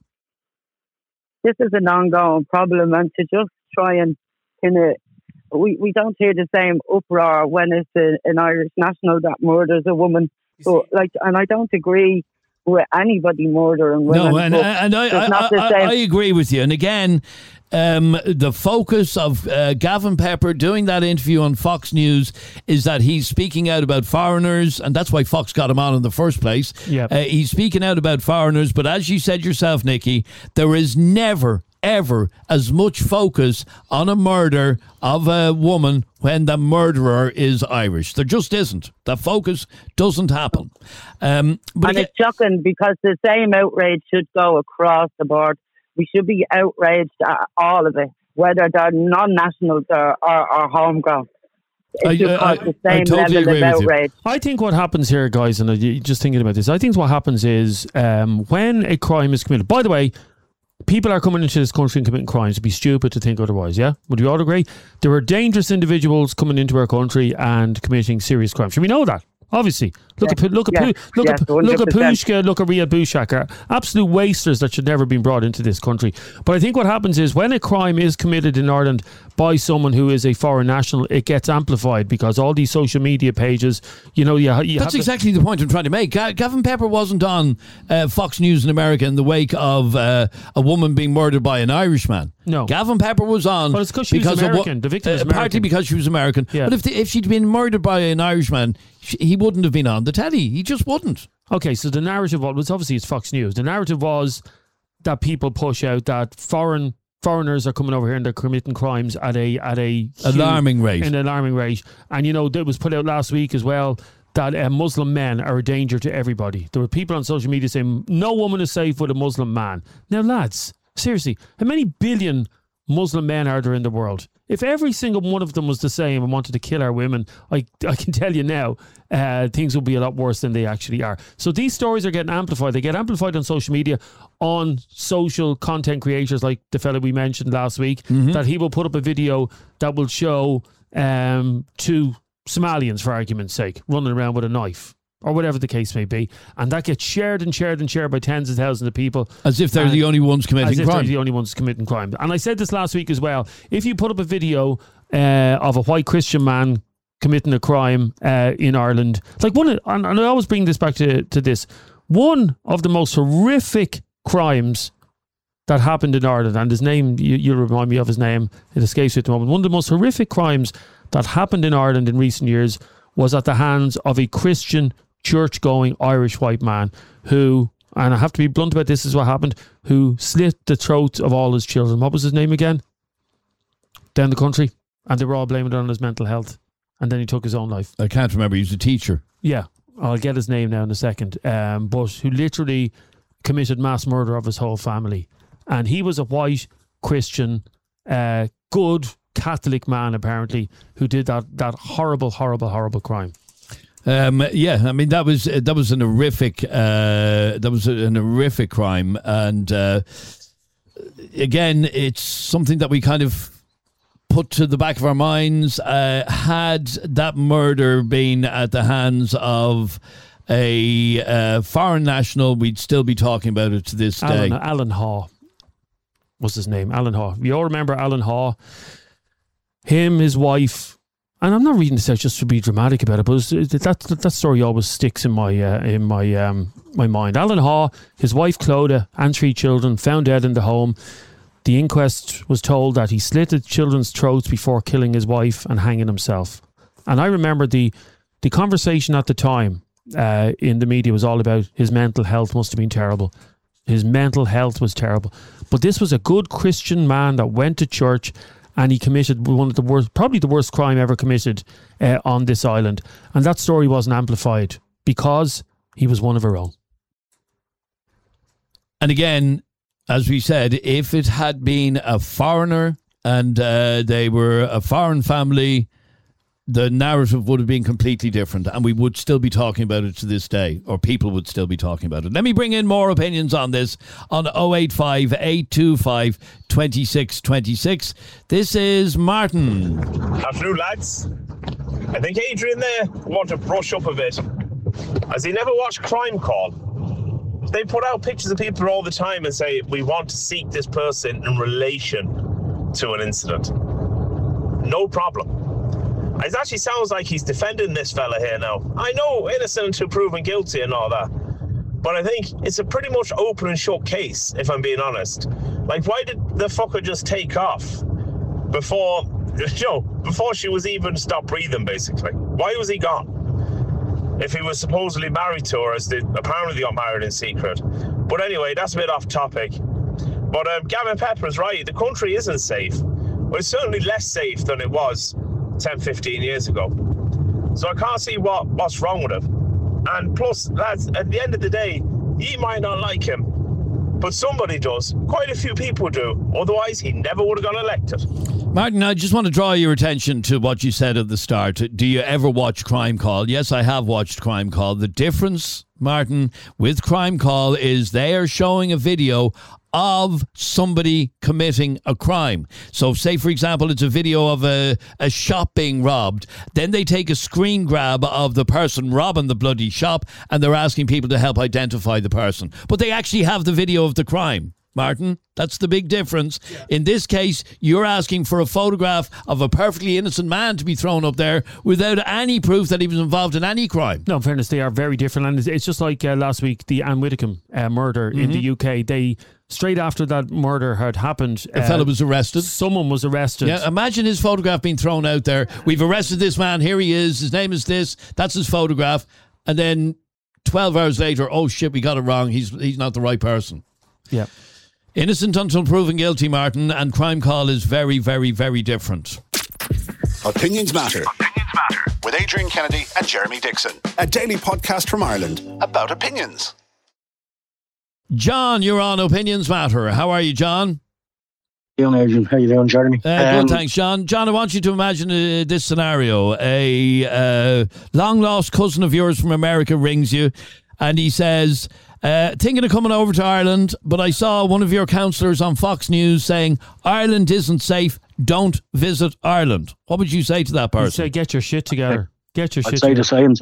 this is an ongoing problem, and to just try and kind of we, we don't hear the same uproar when it's a, an Irish national that murders a woman. So, like, and I don't agree with anybody murdering women. No, and, but and I, it's I, not the I, same. I agree with you. And again, um, the focus of uh, Gavin Pepper doing that interview on Fox News is that he's speaking out about foreigners, and that's why Fox got him on in the first place. Yep. Uh, he's speaking out about foreigners, but as you said yourself, Nicky, there is never, ever as much focus on a murder of a woman when the murderer is Irish. There just isn't. The focus doesn't happen. Um, but and again, it's shocking because the same outrage should go across the board. We should be outraged at all of it, whether they're non-nationals or, or, or homegrown. I- It should I- cause I- the I same totally level agree of with you. outrage. I think what happens here, guys, and I'm just thinking about this, I think what happens is um, when a crime is committed, by the way, people are coming into this country and committing crimes. It'd be stupid to think otherwise, yeah? Would you all agree? There are dangerous individuals coming into our country and committing serious crimes. Should we know that? Obviously. Look Yeah. at look at Yeah. Pu- look Yes, at look at one hundred percent. Pushka, look at Riyad Bushak, are absolute wasters that should never have been brought into this country. But I think what happens is when a crime is committed in Ireland by someone who is a foreign national, it gets amplified because all these social media pages, you know, you, you that's have exactly the point I'm trying to make. Ga- Gavin Pepper wasn't on uh, Fox News in America in the wake of uh, a woman being murdered by an Irishman. No. Gavin Pepper was on. But it's 'cause she was of what- American. The victim was uh, Partly American. because she was American. Yeah. But if the, if she'd been murdered by an Irishman, she, he wouldn't have been on the telly. He just wouldn't. Okay, so the narrative was obviously it's Fox News. The narrative was that people push out that foreign foreigners are coming over here and they're committing crimes at a at a huge- Alarming rate. an alarming rate. And you know, it was put out last week as well that uh, Muslim men are a danger to everybody. There were people on social media saying no woman is safe with a Muslim man. Now, lads, seriously, how many billion Muslim men are there in the world? If every single one of them was the same and wanted to kill our women, I I can tell you now, uh, things will be a lot worse than they actually are. So these stories are getting amplified. They get amplified on social media, on social content creators like the fellow we mentioned last week, that he will put up a video that will show um, two Somalians, for argument's sake, running around with a knife. or whatever the case may be, and that gets shared and shared and shared by tens of thousands of people. As if they're and the only ones committing as if crime. they're the only ones committing crime. And I said this last week as well. If you put up a video uh, of a white Christian man committing a crime uh, in Ireland, like one, of, and, and I always bring this back to, to this, one of the most horrific crimes that happened in Ireland, and his name, you, you remind me of his name, it escapes me at the moment. One of the most horrific crimes that happened in Ireland in recent years was at the hands of a Christian church-going Irish white man who, and I have to be blunt about this, is what happened, who slit the throats of all his children. What was his name again? Down the country. And they were all blaming it on his mental health. And then he took his own life. I can't remember. He was a teacher. Yeah. I'll get his name now in a second. Um, but who literally committed mass murder of his whole family. And he was a white Christian, uh, good Catholic man, apparently, who did that that horrible, horrible, horrible crime. Um, yeah, I mean that was uh, that was an horrific uh, that was an horrific crime, and uh, again, it's something that we kind of put to the back of our minds. Uh, had that murder been at the hands of a uh, foreign national, we'd still be talking about it to this Alan, day. Alan Haw was his name. Alan Haw. You all remember Alan Haw? Him, his wife. And I'm not reading this out just to be dramatic about it, but that that, that story always sticks in my uh, in my um, my mind. Alan Haw, his wife Clodagh, and three children found dead in the home. The inquest was told that he slit the children's throats before killing his wife and hanging himself. And I remember the the conversation at the time uh, in the media was all about his mental health must have been terrible. His mental health was terrible. But this was a good Christian man that went to church. And he committed one of the worst, probably the worst crime ever committed uh, on this island. And that story wasn't amplified because he was one of our own. And again, as we said, if it had been a foreigner and uh, they were a foreign family, the narrative would have been completely different, and we would still be talking about it to this day, or people would still be talking about it. Let me bring in more opinions on this on oh eight five, eight two five, two six two six. This is Martin. Afternoon, lads. I think Adrian there want to brush up a bit. Has he never watched Crime Call? They put out pictures of people all the time and say, we want to seek this person in relation to an incident. No problem. It actually sounds like he's defending this fella here now. I know innocent until proven guilty and all that, but I think it's a pretty much open and shut case, if I'm being honest. Like, why did the fucker just take off before, you know, before she was even stopped breathing, basically? Why was he gone? If he was supposedly married to her, as they apparently got married in secret. But anyway, that's a bit off topic. But um, Gavin Pepper's right. The country isn't safe. Well, it's certainly less safe than it was ten, fifteen years ago. So I can't see what, what's wrong with him. And plus, lads, at the end of the day, you might not like him, but somebody does. Quite a few people do. Otherwise, he never would have got elected. Martin, I just want to draw your attention to what you said at the start. Do you ever watch Crime Call? Yes, I have watched Crime Call. The difference, Martin, with Crime Call is they are showing a video of somebody committing a crime. So say, for example, it's a video of a, a shop being robbed. Then they take a screen grab of the person robbing the bloody shop and they're asking people to help identify the person. But they actually have the video of the crime. Martin, that's the big difference. Yeah. In this case, you're asking for a photograph of a perfectly innocent man to be thrown up there without any proof that he was involved in any crime. No, in fairness, they are very different. And it's just like uh, last week, the Anne Widdecombe uh, murder mm-hmm. in the U K. They, straight after that murder had happened, a uh, fella was arrested. Someone was arrested. Yeah, imagine his photograph being thrown out there. We've arrested this man. Here he is. His name is this. That's his photograph. And then twelve hours later, oh shit, we got it wrong. He's he's not the right person. Yeah. Innocent until proven guilty, Martin, and Crime Call is very, very, very different. Opinions Matter. Opinions Matter. With Adrian Kennedy and Jeremy Dixon. A daily podcast from Ireland about opinions. John, you're on Opinions Matter. How are you, John? Doing, Adrian. How you doing, Jeremy? Uh, um, good, thanks, John. John, I want you to imagine uh, this scenario. A uh, long-lost cousin of yours from America rings you, and he says, uh, thinking of coming over to Ireland, but I saw one of your counsellors on Fox News saying, Ireland isn't safe, don't visit Ireland. What would you say to that person? I'd say, get your shit together. Get your I'd shit say together. the same thing.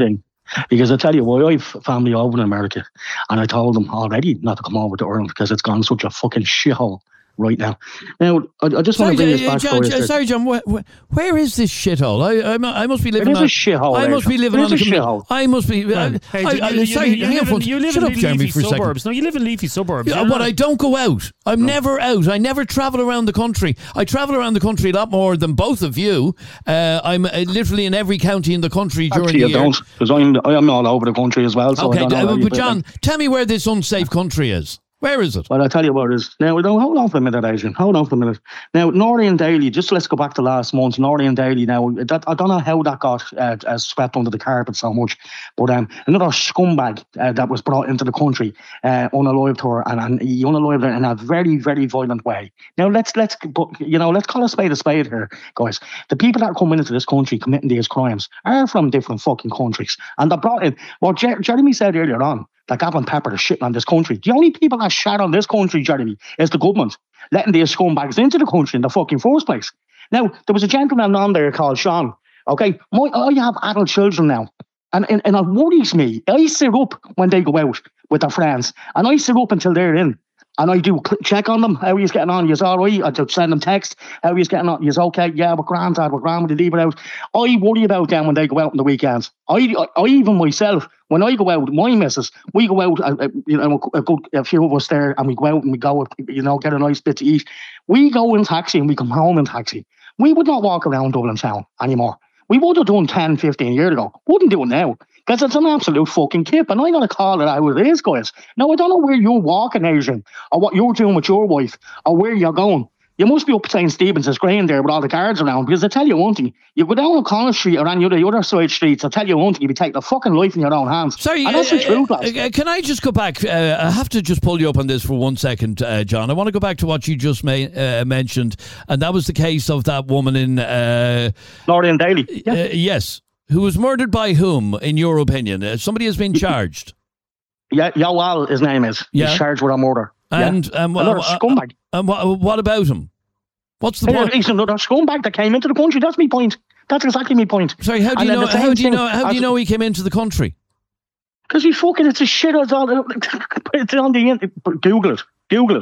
Because I tell you what, I have family over in America, and I told them already not to come over to Ireland because it's gone such a fucking shithole right now. Now, I, I just sorry, want to bring this uh, back. John, for you, sorry, John. Where, where is this shithole? I, I, I must be living. It is on, a shithole. I must be living it on is a a shithole. I must be. Uh, Hey, I, you, I, you, sorry, you, you, hang live on, in, you live shut in up, Jeremy, leafy for a second. suburbs. No, you live in leafy suburbs. Yeah, You're but not- I don't go out. I'm No. never out. I never travel around the country. I travel around the country a lot more than both of you. Uh, I'm uh, literally in every county in the country during Actually, the I year. don't, because I'm, I'm all over the country as well. So Okay, I don't know uh, any but bit, John, like- tell me where this unsafe country is. Where is it? Well, I'll tell you what it is. Now, no, hold on for a minute, Adrian. Hold on for a minute. Now, Norrie and Daly, just let's go back to last month. Norrie and Daly, now, that, I don't know how that got uh, uh, swept under the carpet so much, but um, another scumbag uh, that was brought into the country, uh, unalived her, and, and he unalived her in a very, very violent way. Now, let's, let's, you know, let's call a spade a spade here, guys. The people that are coming into this country committing these crimes are from different fucking countries. And they're brought in, what Jer- Jeremy said earlier on, that Gavin Pepper is shitting on this country. The only people that shat on this country, Jeremy, is the government, letting these scumbags into the country in the fucking first place. Now, there was a gentleman on there called Sean, okay? My, I have adult children now, and, and, and it worries me. I sit up when they go out with their friends, and I sit up until they're in. And I do cl- check on them, how he's getting on, he's all right. I just send them text, how he's getting on, he's okay, yeah, we're grand, dad, we're grand, we leave it out. I worry about them when they go out on the weekends. I, I, I even myself, when I go out with my missus, we go out, uh, uh, you know, a, good, a few of us there, and we go out and we go, you know, get a nice bit to eat. We go in taxi and we come home in taxi. We would not walk around Dublin town anymore. We would have done ten, fifteen years ago. Wouldn't do it now. Because it's an absolute fucking kip, and I gotta call it how it is, guys. Now, I don't know where you're walking, Adrian, or what you're doing with your wife, or where you're going. You must be up Saint Stephen's Green there with all the guards around, because I tell you one thing, you go down O'Connell Street or any of the other side streets, I tell you one thing, you'll be taking the fucking life in your own hands. Sorry, and that's uh, the truth, lads. uh, can I just go back? Uh, I have to just pull you up on this for one second, uh, John. I want to go back to what you just ma- uh, mentioned, and that was the case of that woman in... Uh, Norrie and Daly. Yeah. Uh, yes. Who was murdered by whom, in your opinion? Uh, somebody has been charged. Yeah, Yawal, his name is. Yeah. He's charged with a murder. And yeah. um, another uh, scumbag. Uh, and what, what about him? What's the Yeah, point? he's another scumbag that came into the country. That's my point. That's exactly my point. Sorry, how do you And know? at the How same do you thing, know? How do you as- know he came into the country? Because he's fucking, it's a shit. It's, all, it's on the internet. Google it. Google it.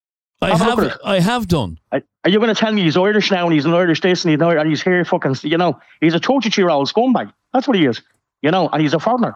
I Have a have. look at it. I have done. Are you going to tell me he's Irish now and he's an Irish this and he's, an Irish, and he's here fucking, you know, he's a thirty-two-year-old scumbag. That's what he is. You know, and he's a foreigner.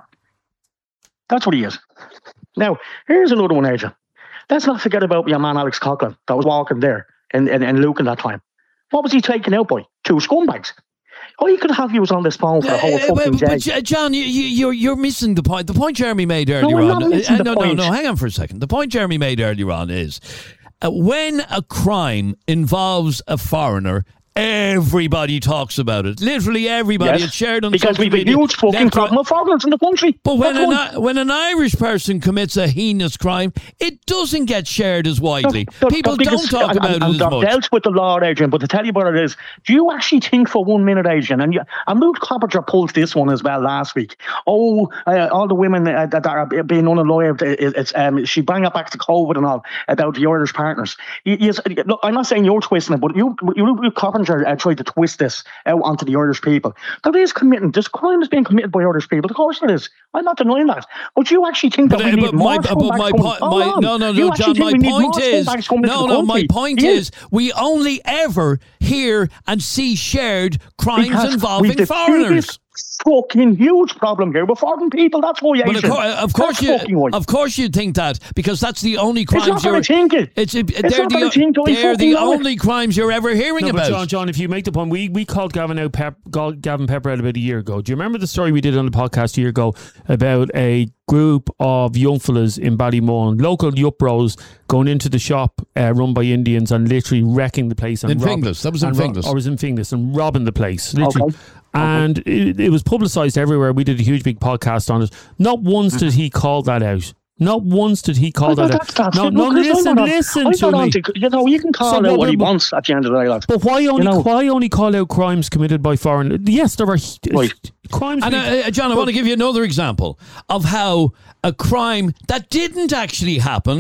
That's what he is. Now, here's another one, Adrian. Let's not forget about your man Alex Coughlin that was walking there in, in, in Lucan that time. What was he taken out by? Two scumbags. Oh, you could have you was on this phone for the whole Uh, fucking but, day. but, J- John, you, you, you're you're missing the point. The point Jeremy made earlier I'm on. not missing uh, the no, point. no, no. Hang on for a second. The point Jeremy made earlier on is uh, when a crime involves a foreigner, everybody talks about it. Literally everybody. Yes, It's shared on because social we've a media. huge fucking Left, problem with foreigners in the country. But when That's an, why. I- when an Irish person commits a heinous crime, it doesn't get shared as widely. The- the People biggest- don't talk and- about and, it and as they're much. dealt with the law, Adrian, but to tell you what it is, do you actually think for one minute, Adrian, and, you, and Ruth Coppinger pulled this one as well last week, oh, uh, all the women uh, that are being unalived, it, it's, um, she bring it back to COVID and all, about the Irish partners. You, you, look, I'm not saying you're twisting it, but you, you Ruth Coppinger uh, tried to twist this out onto the Irish people. There is committing, this crime is being committed by Irish people, of course it is. I'm not denying that. But you actually think that But, we uh, need but more my, but scumbags my, coming- po- Hold my on. no, no, You no, actually John. think My we need point more is, scumbags coming into no, the no. My country? point Yeah. is, we only ever hear and see shared crimes Because involving we've the foreigners. biggest fucking huge problem here with foreign people. That's why, But of, Asian. cour- of course, That's you, fucking why. of course, you think that because that's the only crimes not you're. that I think it. It's, it, It's they're not that I the, think it, I they're fucking the know it. only crimes you're ever hearing No, but about. John, John, if you make the point, we, we called Gavin out, Pep, Gavin Pepper out about a year ago. Do you remember the story we did on the podcast a year ago about a group of young fellas in Ballymun, local yup bros, going into the shop uh, run by Indians and literally wrecking the place? And In rob- Finglas. That was in and ro- Finglas. Or was in Finglas and robbing the place, literally. Okay. And it, it was publicised everywhere. We did a huge big podcast on it. Not once did he call that out. Not once did he call Well, that that's, out. that's No, it. no, Look, I'm listen, not on- listen I'm to not on me. to- you know, you can call So, out no, what he but- wants at the end of the day, lads. But why only You know- why only call out crimes committed by foreign? Yes, there are Right. crimes. And being- uh, uh, John, I want to give you another example of how a crime that didn't actually happen,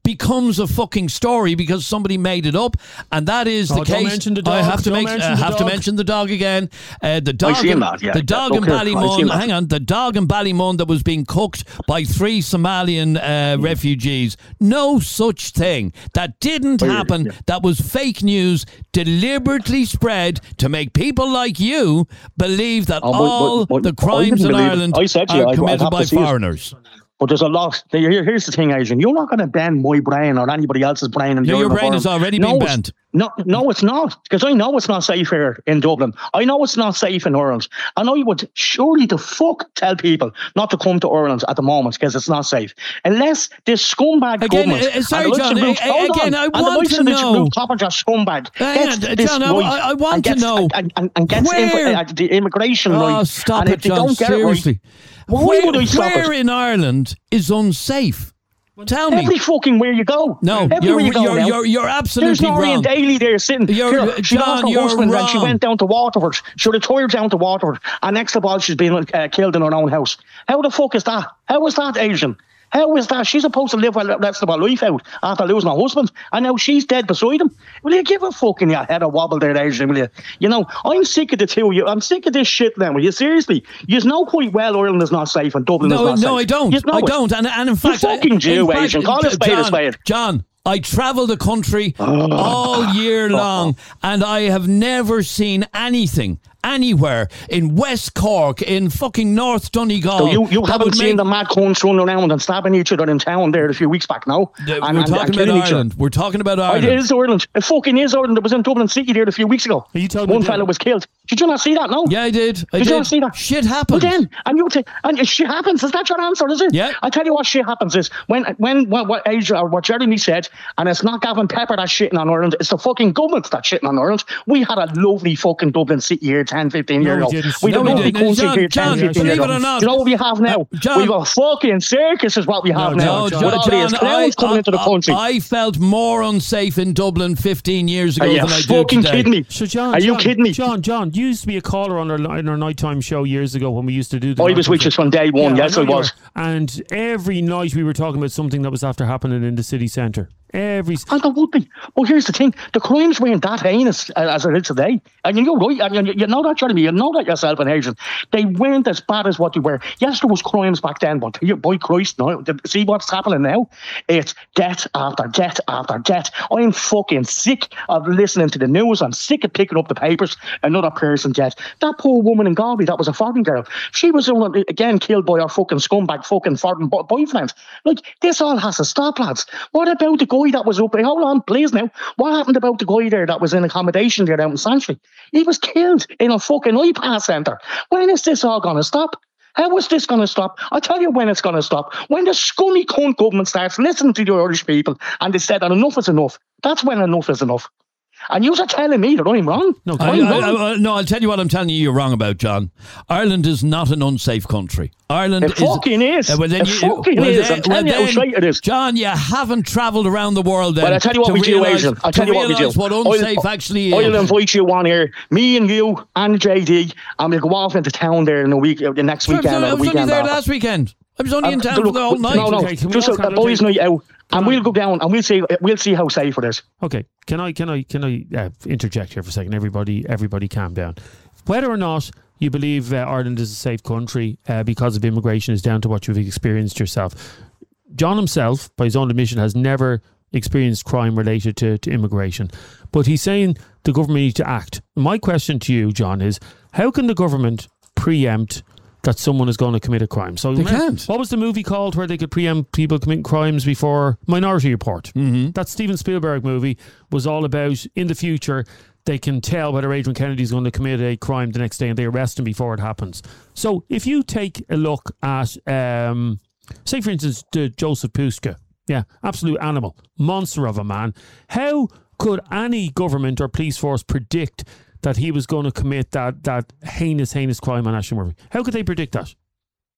becomes a fucking story because somebody made it up, and that is the Oh, don't case. mention the dog. I have to Don't make. mention I the have to dog. mention the dog again. Uh, the dog. seen in, that, yeah. The dog in Okay, I seen Ballymun. that. Hang on. The dog in Ballymun that was being cooked by three Somalian uh, refugees. No such thing. That didn't Oh, yeah, happen. yeah. That was fake news, deliberately spread to make people like you believe that Oh, but- all but- but the I crimes didn't in believe it. Ireland I said to you, are I'd- I'd committed have to by see it. foreigners. But there's a lot. Here, here's the thing, Adrian. You're not going to bend my brain or anybody else's brain. And No, your Dublin brain for has them. already no, been it's- bent. No, no, it's not. Because I know it's not safe here in Dublin. I know it's not safe in Ireland. And I would surely the fuck tell people not to come to Ireland at the moment because it's not safe. Unless this scumbag Again, government... uh, sorry, and the likes John, of Luke- uh, hold again, on, I and the want likes to of this know- Luke Coppinger scumbag Hang gets on, this John, I- right I- I want and to gets, know And, and, and gets where- info, uh, the immigration Oh, right. stop and it, if they John, don't get seriously. it right, why Where, would I stop where it? in Ireland is unsafe? Tell me. Every fucking where you go. No, Everywhere you're, you go you're, now. you're, you're absolutely There's Noreen wrong. Daly there sitting. You're- Here, she John, lost her you're husband and she wrong. went down to Waterford. She retired down to Waterford. And next of all, she's been uh, killed in her own house. How the fuck is that? How is that, Asian? How is that? She's supposed to live the rest of her life out after losing her husband, and now she's dead beside him. Will you give a fuck in your head a wobble there, Asian, will you? You know, I'm sick of the two of you. I'm sick of this shit now. Will you seriously? You know quite well Ireland is not safe and Dublin is No, not safe. no, I don't. You know I it. don't. And, and in fact, You fucking I, Jew, in fact, Asian. Call a spade a John, spade. John, I travel the country all year long, and I have never seen anything anywhere in West Cork, in fucking North Donegal. So you, you that haven't would seen make- the mad cunts running around and stabbing each other in town there a few weeks back, no? Yeah, And- We're and- talking and about killing each other. Ireland. We're talking about Oh, Ireland. it is Ireland. It fucking is Ireland. It was in Dublin City there a few weeks ago. Are you telling me One that- fella was killed. Did you not see that? No. Yeah, I did. I Did did. you not see that? Shit happens. But then, and you take, and shit happens. Is that your answer? Is it? Yeah. I tell you what, shit happens is when when what what, Adrian, or what Jeremy said, and it's not Gavin Pepper that's shitting on Ireland. It's the fucking government that's shitting on Ireland. We had a lovely fucking Dublin City here ten, fifteen No, years we ago. didn't. We No, had we a lovely didn't. country John, here John, ten, fifteen years believe it ago. or not- Do you know what we have now? Uh, John- We've got fucking circus is what we have No, now. no, With John, all these John, clowns I, coming into the I- country. I felt more unsafe in Dublin fifteen years ago Are you than I do fucking today. kidding me? So John, Are you John, kidding me? John, John, you used to be a caller on our, on our nighttime show years ago when we used to do the I was nighttime with show. you from day one. Yeah, Yes, know I you was. were. And every night we were talking about something that was after happening in the city centre. Every And there would be. Well, here's the thing. The crimes weren't that heinous uh, as it is today. And you're right. And you, you know that, Jeremy. You know that yourself and Asian. They weren't as bad as what they were. Yes, there was crimes back then, but you- by Christ, no. See what's happening now? It's death after death after death. I'm fucking sick of listening to the news. I'm sick of picking up the papers. Another person dead. That poor woman in Galway, that was a foreign girl. She was, uh, again, killed by her fucking scumbag fucking foreign bo- boyfriend. Like, this all has to stop, lads. What about the guy that was up there? Hold on, please now. What happened about the guy there that was in accommodation there down in Santry? He was killed in a fucking iPass centre. When is this all going to stop? How is this going to stop? I'll tell you when it's going to stop. When the scummy cunt government starts listening to the Irish people and they said that enough is enough. That's when enough is enough. And you're telling me that I'm wrong. No, I, I'm I, wrong. I, no, I'll tell you what I'm telling you you're wrong about, John. Ireland is not an unsafe country. Ireland It is... fucking is. Uh, well, then It you- fucking well, is. then- I'm telling well, you how then, straight it is. John, you haven't travelled around the world then. Well, I'll tell you what to we do, realise- Asian. I'll to tell you what we do. realise what unsafe I'll, actually I'll is. invite you on here, me and you and J D, and we'll go off into town there in the week, uh, the next Sure, weekend I or the was only weekend there after. last weekend. I was only in Uh, town look, for the whole night. No, no, Okay, can we just a, walk a on boys' the- night out, and on. we'll go down and we'll see. We'll see how safe it is. Okay, can I can I can I uh, interject here for a second? Everybody, everybody, calm down. Whether or not you believe uh, Ireland is a safe country uh, because of immigration is down to what you've experienced yourself. John himself, by his own admission, has never experienced crime related to, to immigration, but he's saying the government needs to act. My question to you, John, is how can the government preempt that someone is going to commit a crime? So They remember, can't. What was the movie called where they could preempt people committing crimes before? Minority Report. Mm-hmm. That Steven Spielberg movie was all about, in the future, they can tell whether Adrian Kennedy is going to commit a crime the next day and they arrest him before it happens. So if you take a look at, um, say for instance, the Joseph Puska, yeah, absolute animal, monster of a man, how could any government or police force predict that he was going to commit that that heinous, heinous crime on Ashton Murphy? How could they predict that?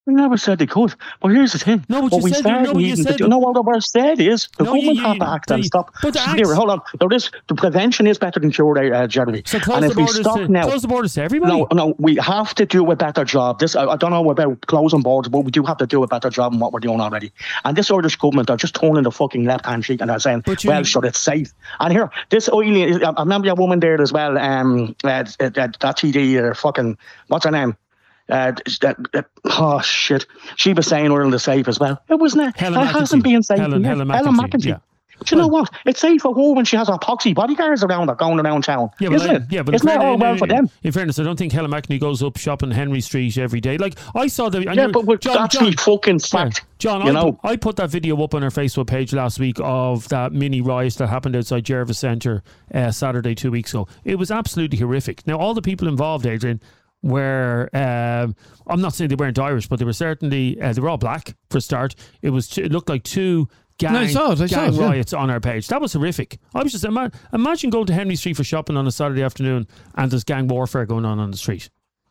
We never said they could. But here's the thing. No, but what you we said- started no, but you needing to said- do- no, what I said is the No, government you- have you- to act and the- stop. but the Here, acts- hold on. There is, the prevention is better than cure, uh, Jeremy. So close and the if we borders stop to, now, close the borders to everybody. no, no, we have to do a better job. This I, I don't know about closing borders, but we do have to do a better job than what we're doing already. And this Irish government are just turning the fucking left hand cheek and they're saying, But you- "Well, sure, it's safe." And here, this oily, I remember a woman there as well. Um, uh, that, that T D, uh, fucking, what's her name? Uh, that, that, oh shit! She was saying Ireland is safe as well. It wasn't. It, Helen it hasn't McEntee. been safe. Helen- yet. Helen Helen McEntee, McEntee. yeah. Do you know what? It's safe for her when she has her poxy bodyguards around her going around town. Yeah, but isn't like, it? yeah, but it's in not fairness- all well in- for them. In fairness, I don't think Helen McEntee goes up shopping Henry Street every day. Like I saw the and Yeah, you- but with John, actually John, fucking fact. John, you I, know. put, I put that video up on our Facebook page last week of that mini riot that happened outside Jervis Centre uh, Saturday two weeks ago. It was absolutely horrific. Now, all the people involved, Adrian, were um, I'm not saying they weren't Irish, but they were certainly uh, they were all black for a start. It was t- it looked like two gang, No, I saw it, I saw gang it, yeah. riots on our page. That was horrific. I was just ima- imagine going to Henry Street for shopping on a Saturday afternoon and there's gang warfare going on on the street.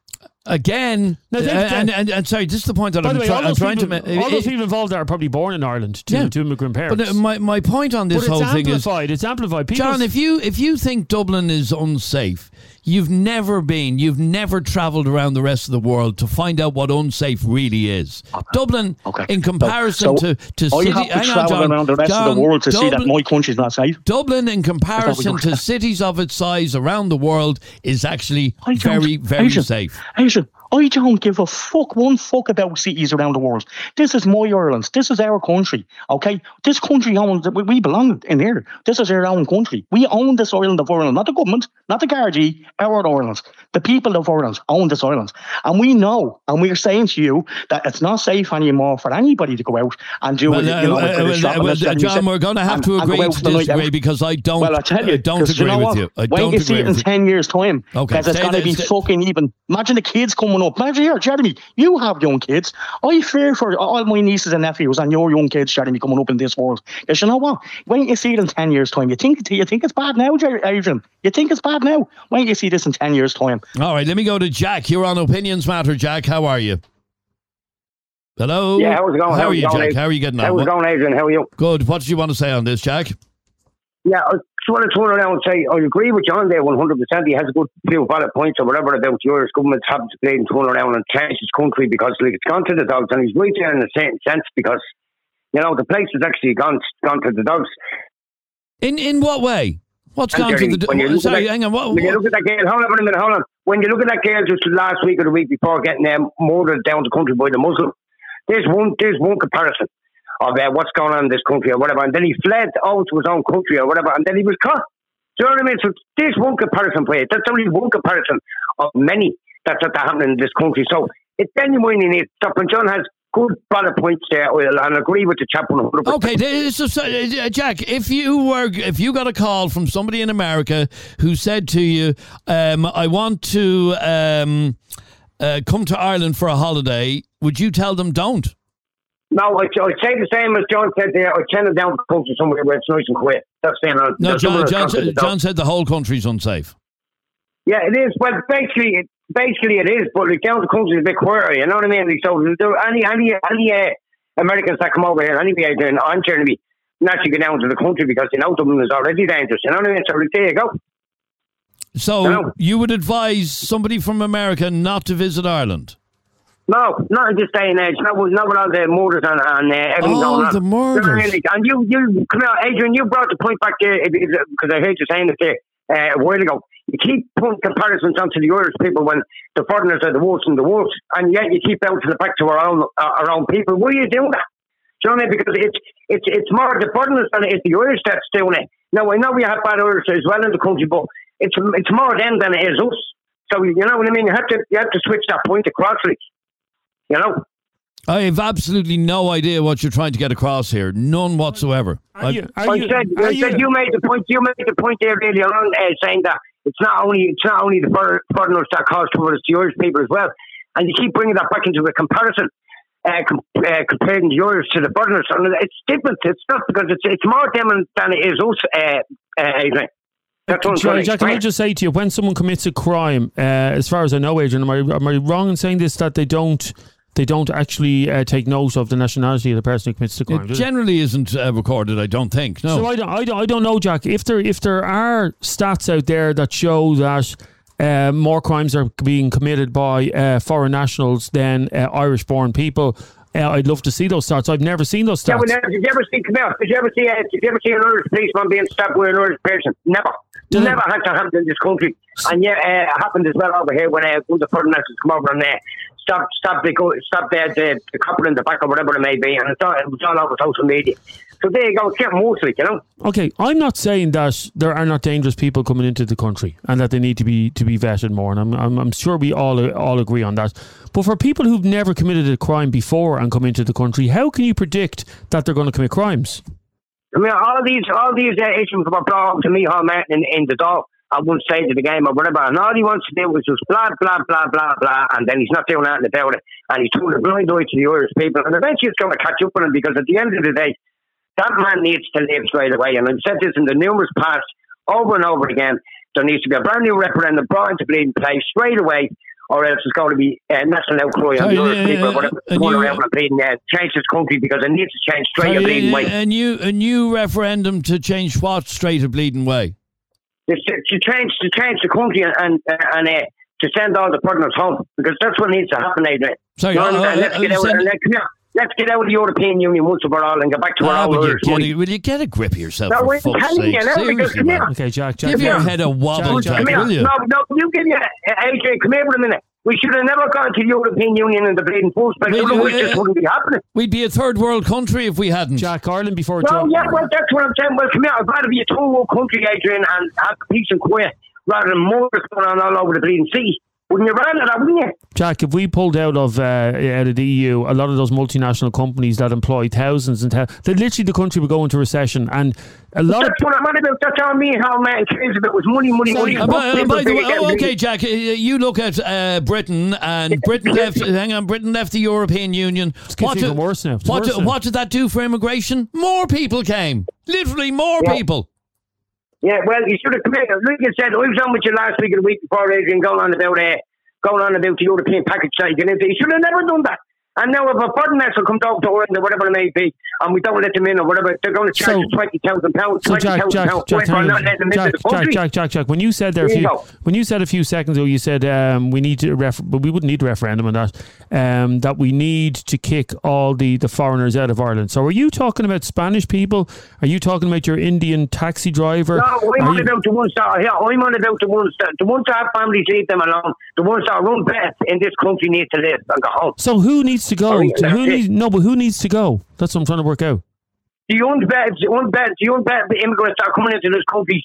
Again, No, they- uh, and, and, and sorry, this is the point that By I'm, the way, try- all I'm those trying people, to make. all those people involved are probably born in Ireland to, Yeah. to immigrant parents. But uh, my, my point on this But whole it's thing is, amplified. It's amplified. People's- John, if you if you think Dublin is unsafe, you've never been, you've never travelled around the rest of the world to find out what unsafe really is. Dublin, in comparison So- to to so city, you have to hang on, travel John, around the rest John, of the world to see that Dublin- my country's not safe. Dublin, in comparison you're to cities of its size around the world, is actually I don't- very, very Asian, safe. Asian, I don't give a fuck one fuck about cities around the world. This is my Ireland. This is our country. Okay, this country owns. We, we belong in here. This is our own country. We own this island of Ireland, not the government, not the Gardaí. Our Ireland. The people of Ireland own this island, and we know. And we're saying to you that it's not safe anymore for anybody to go out and do Well, it. uh, You know, uh, with the well, shop uh, and well, the- John, we're going to have and- to and agree go out to for the night disagree out. because I don't. Well, I tell you, I don't 'cause agree you know with what? you. I Wait don't you see agree it in with you. ten years' time, Okay, because it's stay going to there, be stay- fucking even. Imagine the kids coming up. Imagine here, Jeremy, you have young kids. I fear for all my nieces and nephews and your young kids, Jeremy, coming up in this world. Because you know what? Wait you see it in ten years' time. You think you think it's bad now, Jer- Adrian? You think it's bad now? Wait you see this in ten years' time. All right, let me go to Jack. You're on Opinions Matter, Jack. How are you? Hello. Yeah, how's it going? How How's are it you, going, Jack? Adrian? How are you getting on? How's it going, Adrian? How are you? Good. What did you want to say on this, Jack? Yeah, I just want to turn around and say I agree with John there one hundred percent. He has a good few valid points or whatever about the Irish government having to play and turn around and change his country because like, it's gone to the dogs, and he's right there in the same sense because, you know, the place has actually gone gone to the dogs. In in what way? What's And gone to Jeremy, the... when you look Sorry, at, hang on. What, when you look at that girl, hold on a minute, hold on. When you look at that girl just last week or the week before getting um, murdered down the country by the Muslim, there's one there's one comparison of uh, what's going on in this country or whatever, and then he fled over to his own country or whatever, and then he was caught. Do you know what I mean? So there's one comparison for you. That's only one comparison of many that's, that's happening in this country. So it genuinely needs to stop. And John has good valid points there, and I agree with the chap one hundred percent. Okay, this is- uh, Jack, if you were, if you got a call from somebody in America who said to you, um, I want to um, uh, come to Ireland for a holiday, would you tell them don't? No, I'd, I'd say the same as John said there. I'd send it down to the country somewhere where it's nice and quiet. That's saying uh, No, there's John, somewhere John, that's said- John said the whole country's unsafe. Yeah, it is. Well, basically, it, basically it is. But like down the country is a bit queer. You know what I mean? Like, so there, any any any uh, Americans that come over here, anyway, then I'm trying to be naturally go down to the country because you know Dublin is already dangerous. You know what I mean? So like, there you go. So You know? you would advise somebody from America not to visit Ireland? No, not in this day and age. Not with, not with all the murders and, and uh, everything Oh, going on. the murders. You know what I mean? And you, you, come out, Adrian, you brought the point back there because I heard you saying it there uh, a while ago. You keep putting comparisons onto the Irish people when the foreigners are the worst and the worst, and yet you keep bouncing it back to our own, uh, our own people. Why are you doing that? Do you know what I mean? Because it's it's it's more the foreigners than it is the Irish that's doing it. Now, I know we have bad Irish as well in the country, but it's it's more them than it is us. So, you know what I mean? You have to you have to switch that point across, like, you know? I have absolutely no idea what you're trying to get across here. None whatsoever. Are you, are I you, said, are I you, said you made the point. You made the point there earlier on, uh, saying that it's not only it's not only the for- foreigners that cause trouble, it's the Irish people as well. And you keep bringing that back into a comparison, uh, com- uh, comparing the Irish to the foreigners. And it's different. It's not because it's it's more them than it is us, uh, uh, Adrian. That's what I'm Sorry, trying to Jack, can I explain. just say to you, when someone commits a crime, uh, as far as I know, Adrian, am I, am I wrong in saying this, that they don't they don't actually uh, take note of the nationality of the person who commits the crime. It do they? generally isn't uh, recorded, I don't think. No. So I don't, I don't, I don't know, Jack. If there, if there are stats out there that show that uh, more crimes are being committed by uh, foreign nationals than uh, Irish-born people, uh, I'd love to see those stats. I've never seen those stats. Yeah, well, never, did you ever see? Come out. Did you ever see? Uh, did you ever see an Irish policeman being stabbed with an Irish person? Never. Did Never it? had to happen in this country. And yeah, uh, it happened as well over here when uh, the foreign nationals come over and uh, stop, stop the, go, stop the, the, the couple in the back or whatever it may be, and it's all, it was all over social media. So there you go, it's getting most of it, you know. Okay, I'm not saying that there are not dangerous people coming into the country and that they need to be to be vetted more, and I'm I'm, I'm sure we all all agree on that. But for people who've never committed a crime before and come into the country, how can you predict that they're going to commit crimes? I mean, all these all these uh, issues were brought up to Micheál Martin in, in the door at one stage of the game or whatever, and all he wants to do is just blah, blah, blah, blah, blah, and then he's not doing anything about it, and he's throwing a blind eye to the Irish people, and eventually it's going to catch up with him, because at the end of the day, that man needs to live straight away, and I've said this in the numerous past, over and over again, there needs to be a brand new referendum brought into bleeding place straight away, or else it's going to be a uh, national outcry on the Irish uh, people, whatever, uh, going you, around and bleeding, uh, change this country, because it needs to change straight sorry, a bleeding way. A new, a new referendum to change what straight a bleeding way? To, to change to change the country and and, and uh, to send all the partners home, because that's what needs to happen, Adrian. Sorry, no, uh, and let's uh, get out. send- And let's, yeah, let's get out of the European Union once and for all and get back to our Ah, own will, you Irish get money. a, will you get a grip of yourself, No, for we're fuck's telling sake? you now, because Seriously, come man. here. Okay, Jack, Jack. Give Jack, your head a wobble, Jack, Jack, Come here. will you? No, no, you give me uh, Adrian, come here for a minute. We should have never gone to the European Union in the bleeding first place. Wait, Otherwise, uh, this wouldn't be happening. We'd be a third world country if we hadn't. Jack, Ireland before No, Joe. yeah, well, that's what I'm saying. Well, come here. I'd rather be a two-world country, Adrian, and have peace and quiet rather than murders going on all over the bleeding sea. Wouldn't you rather that, wouldn't you? Jack, if we pulled out of uh, out of the E U, a lot of those multinational companies that employ thousands and thousands, that literally the country would go into recession, and a lot That's of. what I'm on about. That's all me and how man cares about was money, money, money. Uh, by, uh, by the way, oh, okay, okay. Jack. uh, You look at uh, Britain, and Britain left. Hang on, Britain left the European Union. It's even did, worse now. It's what, worse did, now. what did that do for immigration? More people came. Literally, more Yeah. people. Yeah, well, you should have come here. Like I said, I was on with you last week and the week before, Adrian, going on about uh, going on about the European package that you get into. You should have never done that. And now if a foreign national comes over to Ireland or whatever it may be, and we don't let them in or whatever, they're going to charge So- us twenty thousand pounds, So twenty Jack, thousand Jack, pounds Jack, for hang not on. letting them Jack, into the Jack, country. Jack, Jack, Jack. When you said there, a There you few, go. when you said a few seconds ago, you said um, we need to ref, but we wouldn't need a referendum on that. Um, that we need to kick all the, the foreigners out of Ireland. So, are you talking about Spanish people? Are you talking about your Indian taxi driver? No, I'm Are on you- about the ones that are here. I'm on about the ones that, the ones that have families, leave them alone. The ones that run best in this country need to live and go home. So, who needs to go? Oh, yeah, To- who that's it. needs no, but who needs to go? That's what I'm trying to work out. The unbed, the unbed, the unbed immigrants that are coming into this country,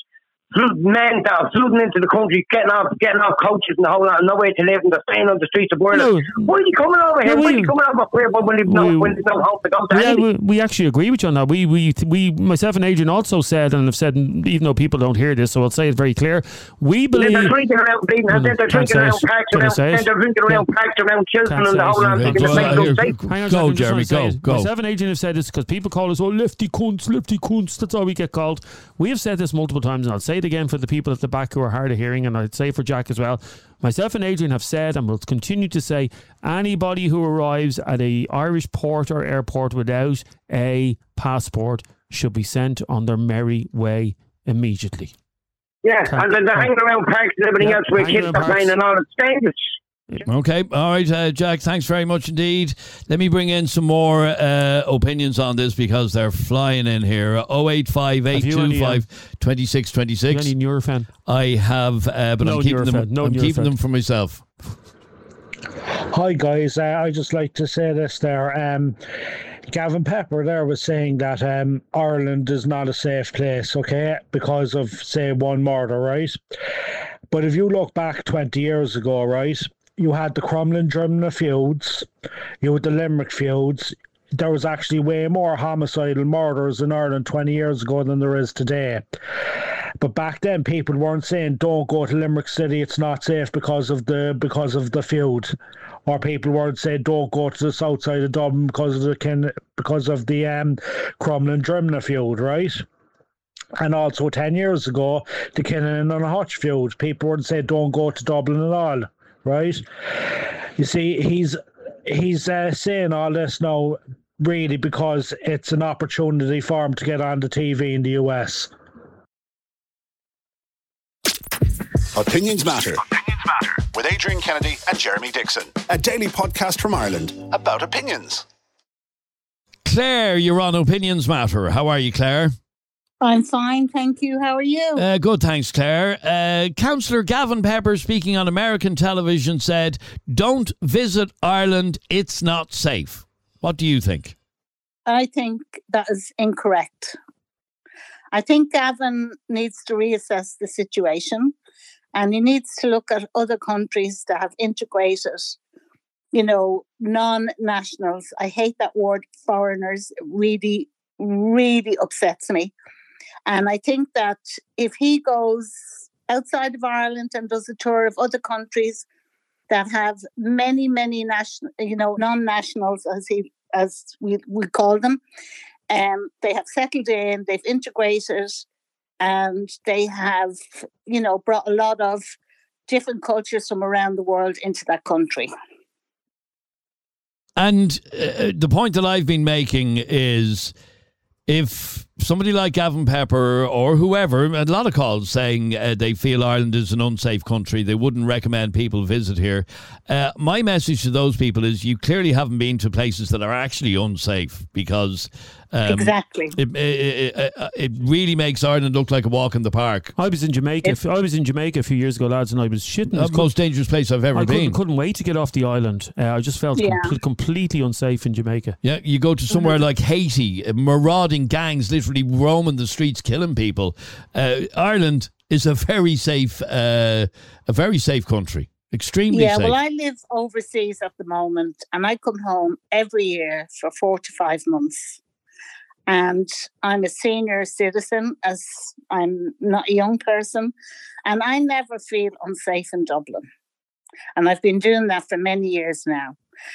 men that are flooding into the country, getting off, getting off coaches and the whole lot, no way to live, and they're staying on the streets of Ireland. No. Why are you coming over here? No, Why are we- you coming over here when they've no, we- when they've no home to go to? Yeah, anyway? we, we actually agree with you on that. We, we, we, myself and Adrian also said, and have said, even though people don't hear this, so I'll say it very clear. We Then believe. they're drinking around, bleeding, and then they're Can't drinking say around it. parks Can I around, say it? then they're drinking around parks around children Can't and the say whole it. lot. Go, Thinking go, the place here, goes safe. Hang on, Go, Jack, I'm just Jeremy, trying to say go, it. go. Myself and Adrian have said this because people call us, oh, lefty cunts, lefty cunts. That's all we get called. We have said this multiple times, and I'll say it again for the people at the back who are hard of hearing, and I'd say for Jack as well. Myself and Adrian have said, and will continue to say, anybody who arrives at a Irish port or airport without a passport should be sent on their merry way immediately. Yeah, Can't- and then they're hanging around parks and everything Yeah, else where hanging kids around are playing parks. and all. It's dangerous. Okay, all right, uh, Jack, thanks very much indeed. Let me bring in some more uh, opinions on this because they're flying in here. oh eight five eight two five two six two six. You any Eurofan? I have, uh, but No I'm keeping them, Eurofan, no I'm keeping Eurofan. them for myself. Hi guys, uh, I just like to say this there. Um, Gavin Pepper there was saying that um, Ireland is not a safe place, okay, because of say one murder, right? But if you look back twenty years ago, right, you had the Crumlin-Drimnagh feuds, you had the Limerick feuds. There was actually way more homicidal murders in Ireland twenty years ago than there is today. But back then, people weren't saying, "Don't go to Limerick City; it's not safe because of the because of the feud," or people weren't saying, "Don't go to the south side of Dublin because of the kin- because of the um, Crumlin-Drimnagh feud," right? And also ten years ago, the Kinnan and Hutch feud, people weren't saying, "Don't go to Dublin at all," right? You see, he's he's uh, saying all this now really because it's an opportunity for him to get on the T V in the U S. Opinions Matter. Opinions Matter. With Adrian Kennedy and Jeremy Dixon. A daily podcast from Ireland about opinions. Claire, you're on Opinions Matter. How are you, Claire? I'm fine, thank you. How are you? Uh, good, thanks, Claire. Uh, Councillor Gavin Pepper, speaking on American television, said, "Don't visit Ireland, it's not safe." What do you think? I think that is incorrect. I think Gavin needs to reassess the situation, and he needs to look at other countries that have integrated, you know, non-nationals. I hate that word, foreigners. It really, really upsets me. And I think that if he goes outside of Ireland and does a tour of other countries that have many, many national, you know, non-nationals, as he, as we, we call them, um, they have settled in, they've integrated, and they have, you know, brought a lot of different cultures from around the world into that country. And uh, the point that I've been making is, if somebody like Gavin Pepper or whoever, a lot of calls saying uh, they feel Ireland is an unsafe country, they wouldn't recommend people visit here. Uh, my message to those people is you clearly haven't been to places that are actually unsafe, because um, exactly it, it, it, it really makes Ireland look like a walk in the park. I was in Jamaica. It, I was in Jamaica a few years ago, lads, and I was shitting. The most dangerous place I've ever I been. couldn't, couldn't wait to get off the island. Uh, I just felt Yeah. com- completely unsafe in Jamaica. Yeah, you go to somewhere like Haiti, uh, marauding gangs literally roaming the streets, killing people. Uh, Ireland is a very safe, uh, a very safe country. Extremely yeah, safe. well, I live overseas at the moment, and I come home every year for four to five months. And I'm a senior citizen, as I'm not a young person, and I never feel unsafe in Dublin. And I've been doing that for many years now.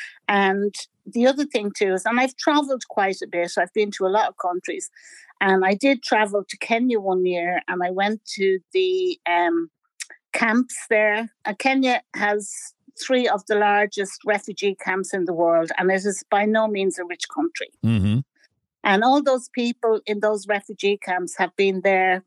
And the other thing too is, and I've travelled quite a bit, I've been to a lot of countries, and I did travel to Kenya one year, and I went to the um, camps there. And Kenya has three of the largest refugee camps in the world, and it is by no means a rich country. Mm-hmm. And all those people in those refugee camps have been there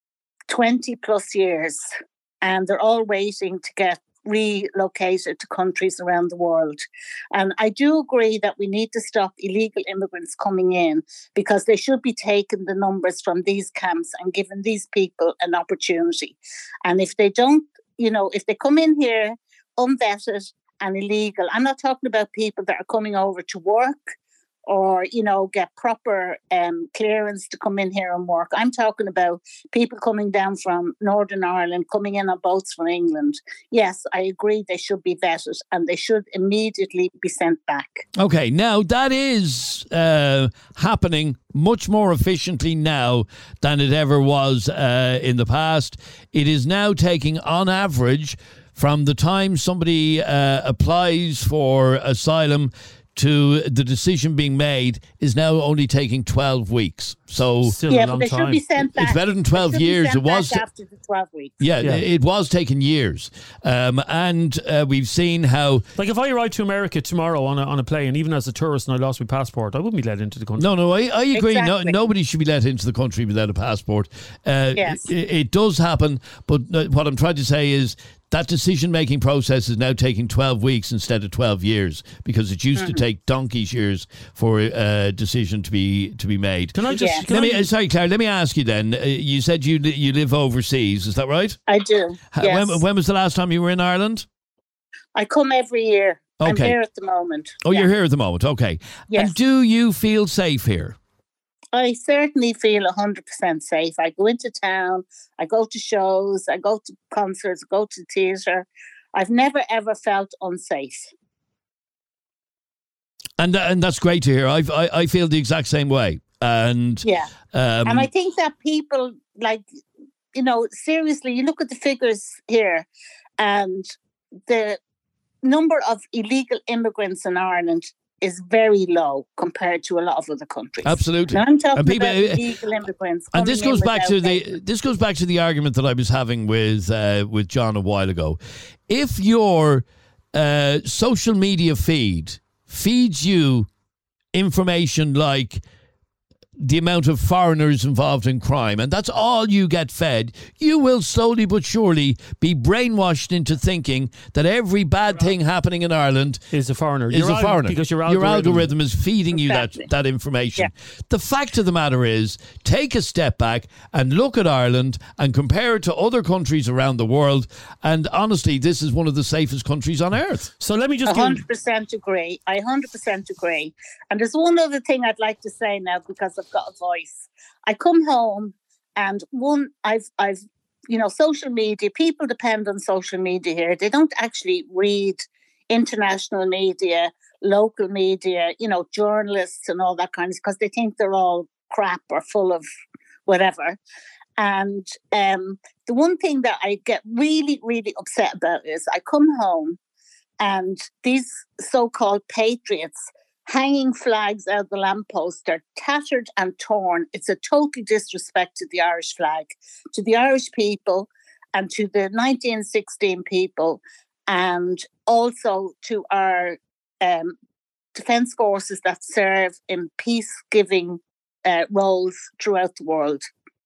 twenty plus years, and they're all waiting to get relocated to countries around the world. And I do agree that we need to stop illegal immigrants coming in, because they should be taking the numbers from these camps and giving these people an opportunity. And if they don't, you know, if they come in here unvetted and illegal, I'm not talking about people that are coming over to work or, you know, get proper um, clearance to come in here and work. I'm talking about people coming down from Northern Ireland, coming in on boats from England. Yes, I agree they should be vetted and they should immediately be sent back. Okay, now that is uh, happening much more efficiently now than it ever was uh, in the past. It is now taking, on average, from the time somebody uh, applies for asylum to the decision being made, is now only taking twelve weeks. So Still yeah, a long but they time. should be sent back. It's better than twelve They should be years. sent It was back after the twelve weeks. Yeah, Yeah. it was taking years. Um, and uh, we've seen how... Like if I arrived to America tomorrow on a, on a plane, even as a tourist, and I lost my passport, I wouldn't be let into the country. No, no, I, I agree. Exactly. No, nobody should be let into the country without a passport. Uh, Yes. it, it does happen, but uh, what I'm trying to say is that decision-making process is now taking twelve weeks instead of twelve years, because it used Mm-hmm. to take donkey's years for a decision to be to be made. Can I just... Yeah. Can Let me, I, uh, sorry, Claire, let me ask you then. Uh, you said you li- you live overseas, is that right? I do. Ha- Yes. When, when was the last time you were in Ireland? I come every year. I'm Okay. here at the moment. Oh, Yeah. you're here at the moment. Okay. Yes. And do you feel safe here? I certainly feel one hundred percent safe. I go into town, I go to shows, I go to concerts, I go to theatre. I've never ever felt unsafe. And and that's great to hear. I I, I feel the exact same way. And Yeah. um, And I think that people, like, you know, seriously, you look at the figures here, and the number of illegal immigrants in Ireland is very low compared to a lot of other countries. Absolutely. Now, I'm talking And people- about illegal immigrants. And this coming goes in back to without the papers. this goes back to the argument that I was having with uh, with John a while ago. If your uh, social media feed feeds you information like the amount of foreigners involved in crime, and that's all you get fed, you will slowly but surely be brainwashed into thinking that every bad thing happening in Ireland is a foreigner. Is Your a al- foreigner. because your your algorithm- algorithm is feeding you Exactly. that, that information. The fact of the matter is, take a step back and look at Ireland and compare it to other countries around the world, and honestly, this is one of the safest countries on earth. So let me I one hundred percent agree. I one hundred percent agree. And there's one other thing I'd like to say now because I've got a voice. I come home and one, I've, I've, you know, social media, people depend on social media here. They don't actually read international media, local media, you know, journalists and all that kind of, because they think they're all crap or full of whatever. And um, the one thing that I get really, really upset about is I come home and these so-called patriots hanging flags out the lamppost are tattered and torn. It's a total disrespect to the Irish flag, to the Irish people and to the nineteen sixteen people, and also to our um, defence forces that serve in peace-giving uh, roles throughout the world.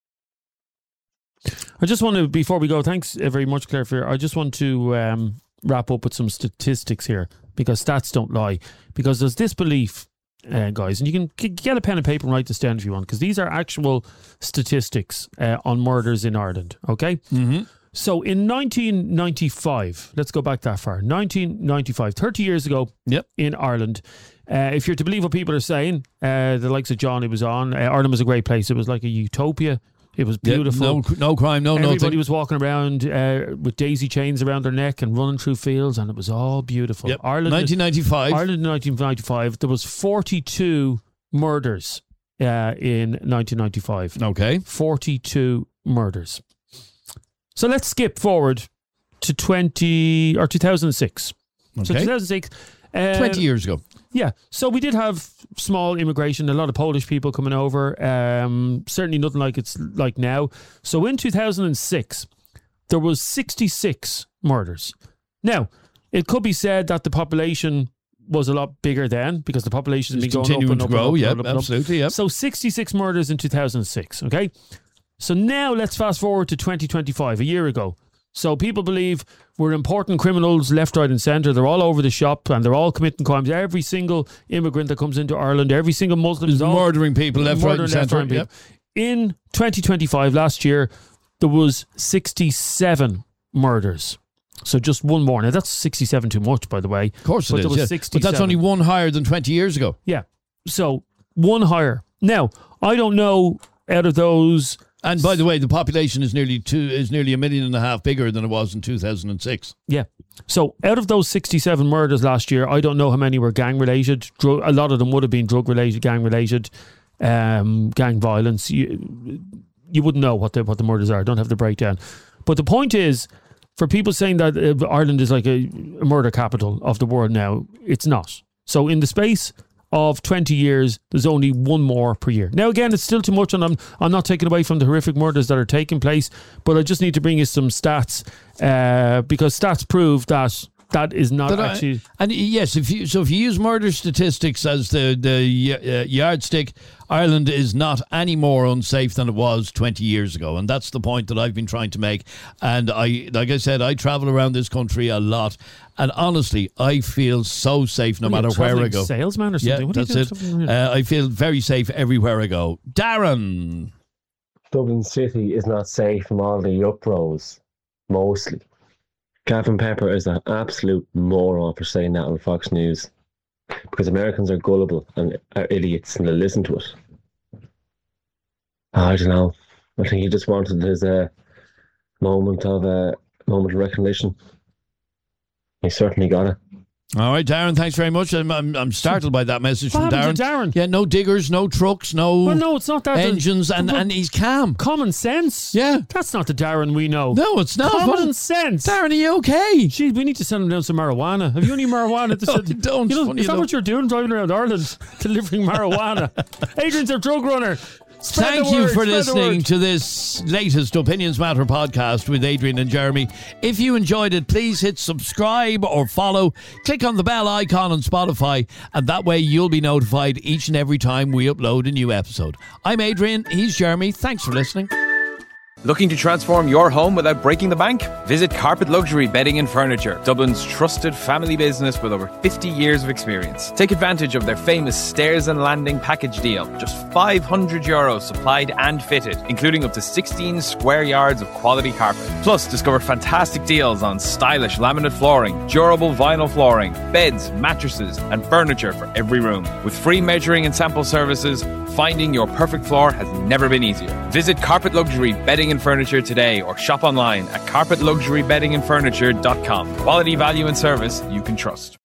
I just want to, before we go, thanks very much, Claire, for, I just want to um, wrap up with some statistics here, because stats don't lie. Because there's this belief, uh, guys, and you can g- get a pen and paper and write this down if you want, because these are actual statistics uh, on murders in Ireland, okay? Mm-hmm. So in nineteen ninety-five, let's go back that far, nineteen ninety-five, thirty years ago yep. in Ireland, uh, if you're to believe what people are saying, uh, the likes of John, it was on, uh, Ireland was a great place. It was like a utopia. It was beautiful. Yeah, no, no crime, no Everybody nothing. was walking around uh, with daisy chains around their neck and running through fields, and it was all beautiful. Yep. Ireland, nineteen ninety-five. Ireland in nineteen ninety-five, there was forty-two murders uh, in nineteen ninety-five. Okay. forty-two murders. So let's skip forward to twenty or two thousand six. So Okay. two thousand six. Uh, twenty years ago. Yeah. So we did have small immigration, a lot of Polish people coming over. Um, certainly nothing like it's like now. So in two thousand six, there was sixty-six murders. Now, it could be said that the population was a lot bigger then, because the population has It's been going up continuing and up to grow, and up yep, and up and up. absolutely, yep. So sixty-six murders in two thousand six, okay? So now let's fast forward to twenty twenty-five, a year ago. So people believe we're important criminals left, right and centre. They're all over the shop and they're all committing crimes. Every single immigrant that comes into Ireland, every single Muslim is all murdering people left, right and centre, right people. In twenty twenty-five, last year, there was sixty-seven murders. So just one more. Now that's sixty-seven too much, by the way. Of course it but is, there was yeah. sixty-seven. But that's only one higher than twenty years ago. Yeah. So one higher. Now, I don't know out of those. And by the way, the population is nearly two is nearly a million and a half bigger than it was in two thousand six. Yeah. So out of those sixty-seven murders last year, I don't know how many were gang related. Dro- a lot of them would have been drug related, gang related, um, gang violence. You, you wouldn't know what the what the murders are. I don't have the breakdown. But the point is, for people saying that uh, Ireland is like a, a murder capital of the world now, it's not. So in the space of twenty years, there's only one more per year. Now, again, it's still too much, and I'm I'm not taking away from the horrific murders that are taking place, but I just need to bring you some stats, uh, because stats prove that that is not But I- actually. and yes, if you so if you use murder statistics as the the uh, yardstick, Ireland is not any more unsafe than it was twenty years ago, and that's the point that I've been trying to make. And I, like I said, I travel around this country a lot, and honestly, I feel so safe no What are you, matter where I travelling go. salesman or Yeah, something? What are you that's doing? it. Uh, I feel very safe everywhere I go. Darren. Dublin City is not safe from all the uproars, mostly. Gavin Pepper is an absolute moron for saying that on Fox News, because Americans are gullible and are idiots and they listen to it. I don't know. I think he just wanted his uh, moment of uh, moment of recognition. He certainly got it. All right, Darren, thanks very much. I'm I'm, I'm startled by that message What from Darren. happened to Darren? Yeah, no diggers, no trucks, no, Well, no, it's not that. engines, and, and he's calm. Common sense. Yeah. That's not the Darren we know. No, it's not. Common What- sense. Darren, are you okay? Gee, we need to send him down some marijuana. Have you any marijuana? No, I don't. You know, Funny is that enough. what you're doing, driving around Ireland, delivering marijuana? Adrian's our drug runner. Spread Thank the you word, for spread the listening word. to this latest Opinions Matter podcast with Adrian and Jeremy. If you enjoyed it, please hit subscribe or follow. Click on the bell icon on Spotify, and that way you'll be notified each and every time we upload a new episode. I'm Adrian, he's Jeremy. Thanks for listening. Looking to transform your home without breaking the bank? Visit Carpet Luxury Bedding and Furniture, Dublin's trusted family business with over fifty years of experience. Take advantage of their famous stairs and landing package deal. Just five hundred euros supplied and fitted, including up to sixteen square yards of quality carpet. Plus, discover fantastic deals on stylish laminate flooring, durable vinyl flooring, beds, mattresses, and furniture for every room. With free measuring and sample services, finding your perfect floor has never been easier. Visit Carpet Luxury Bedding and Furniture today or shop online at carpet luxury bedding and furniture dot com. Quality, value and service you can trust.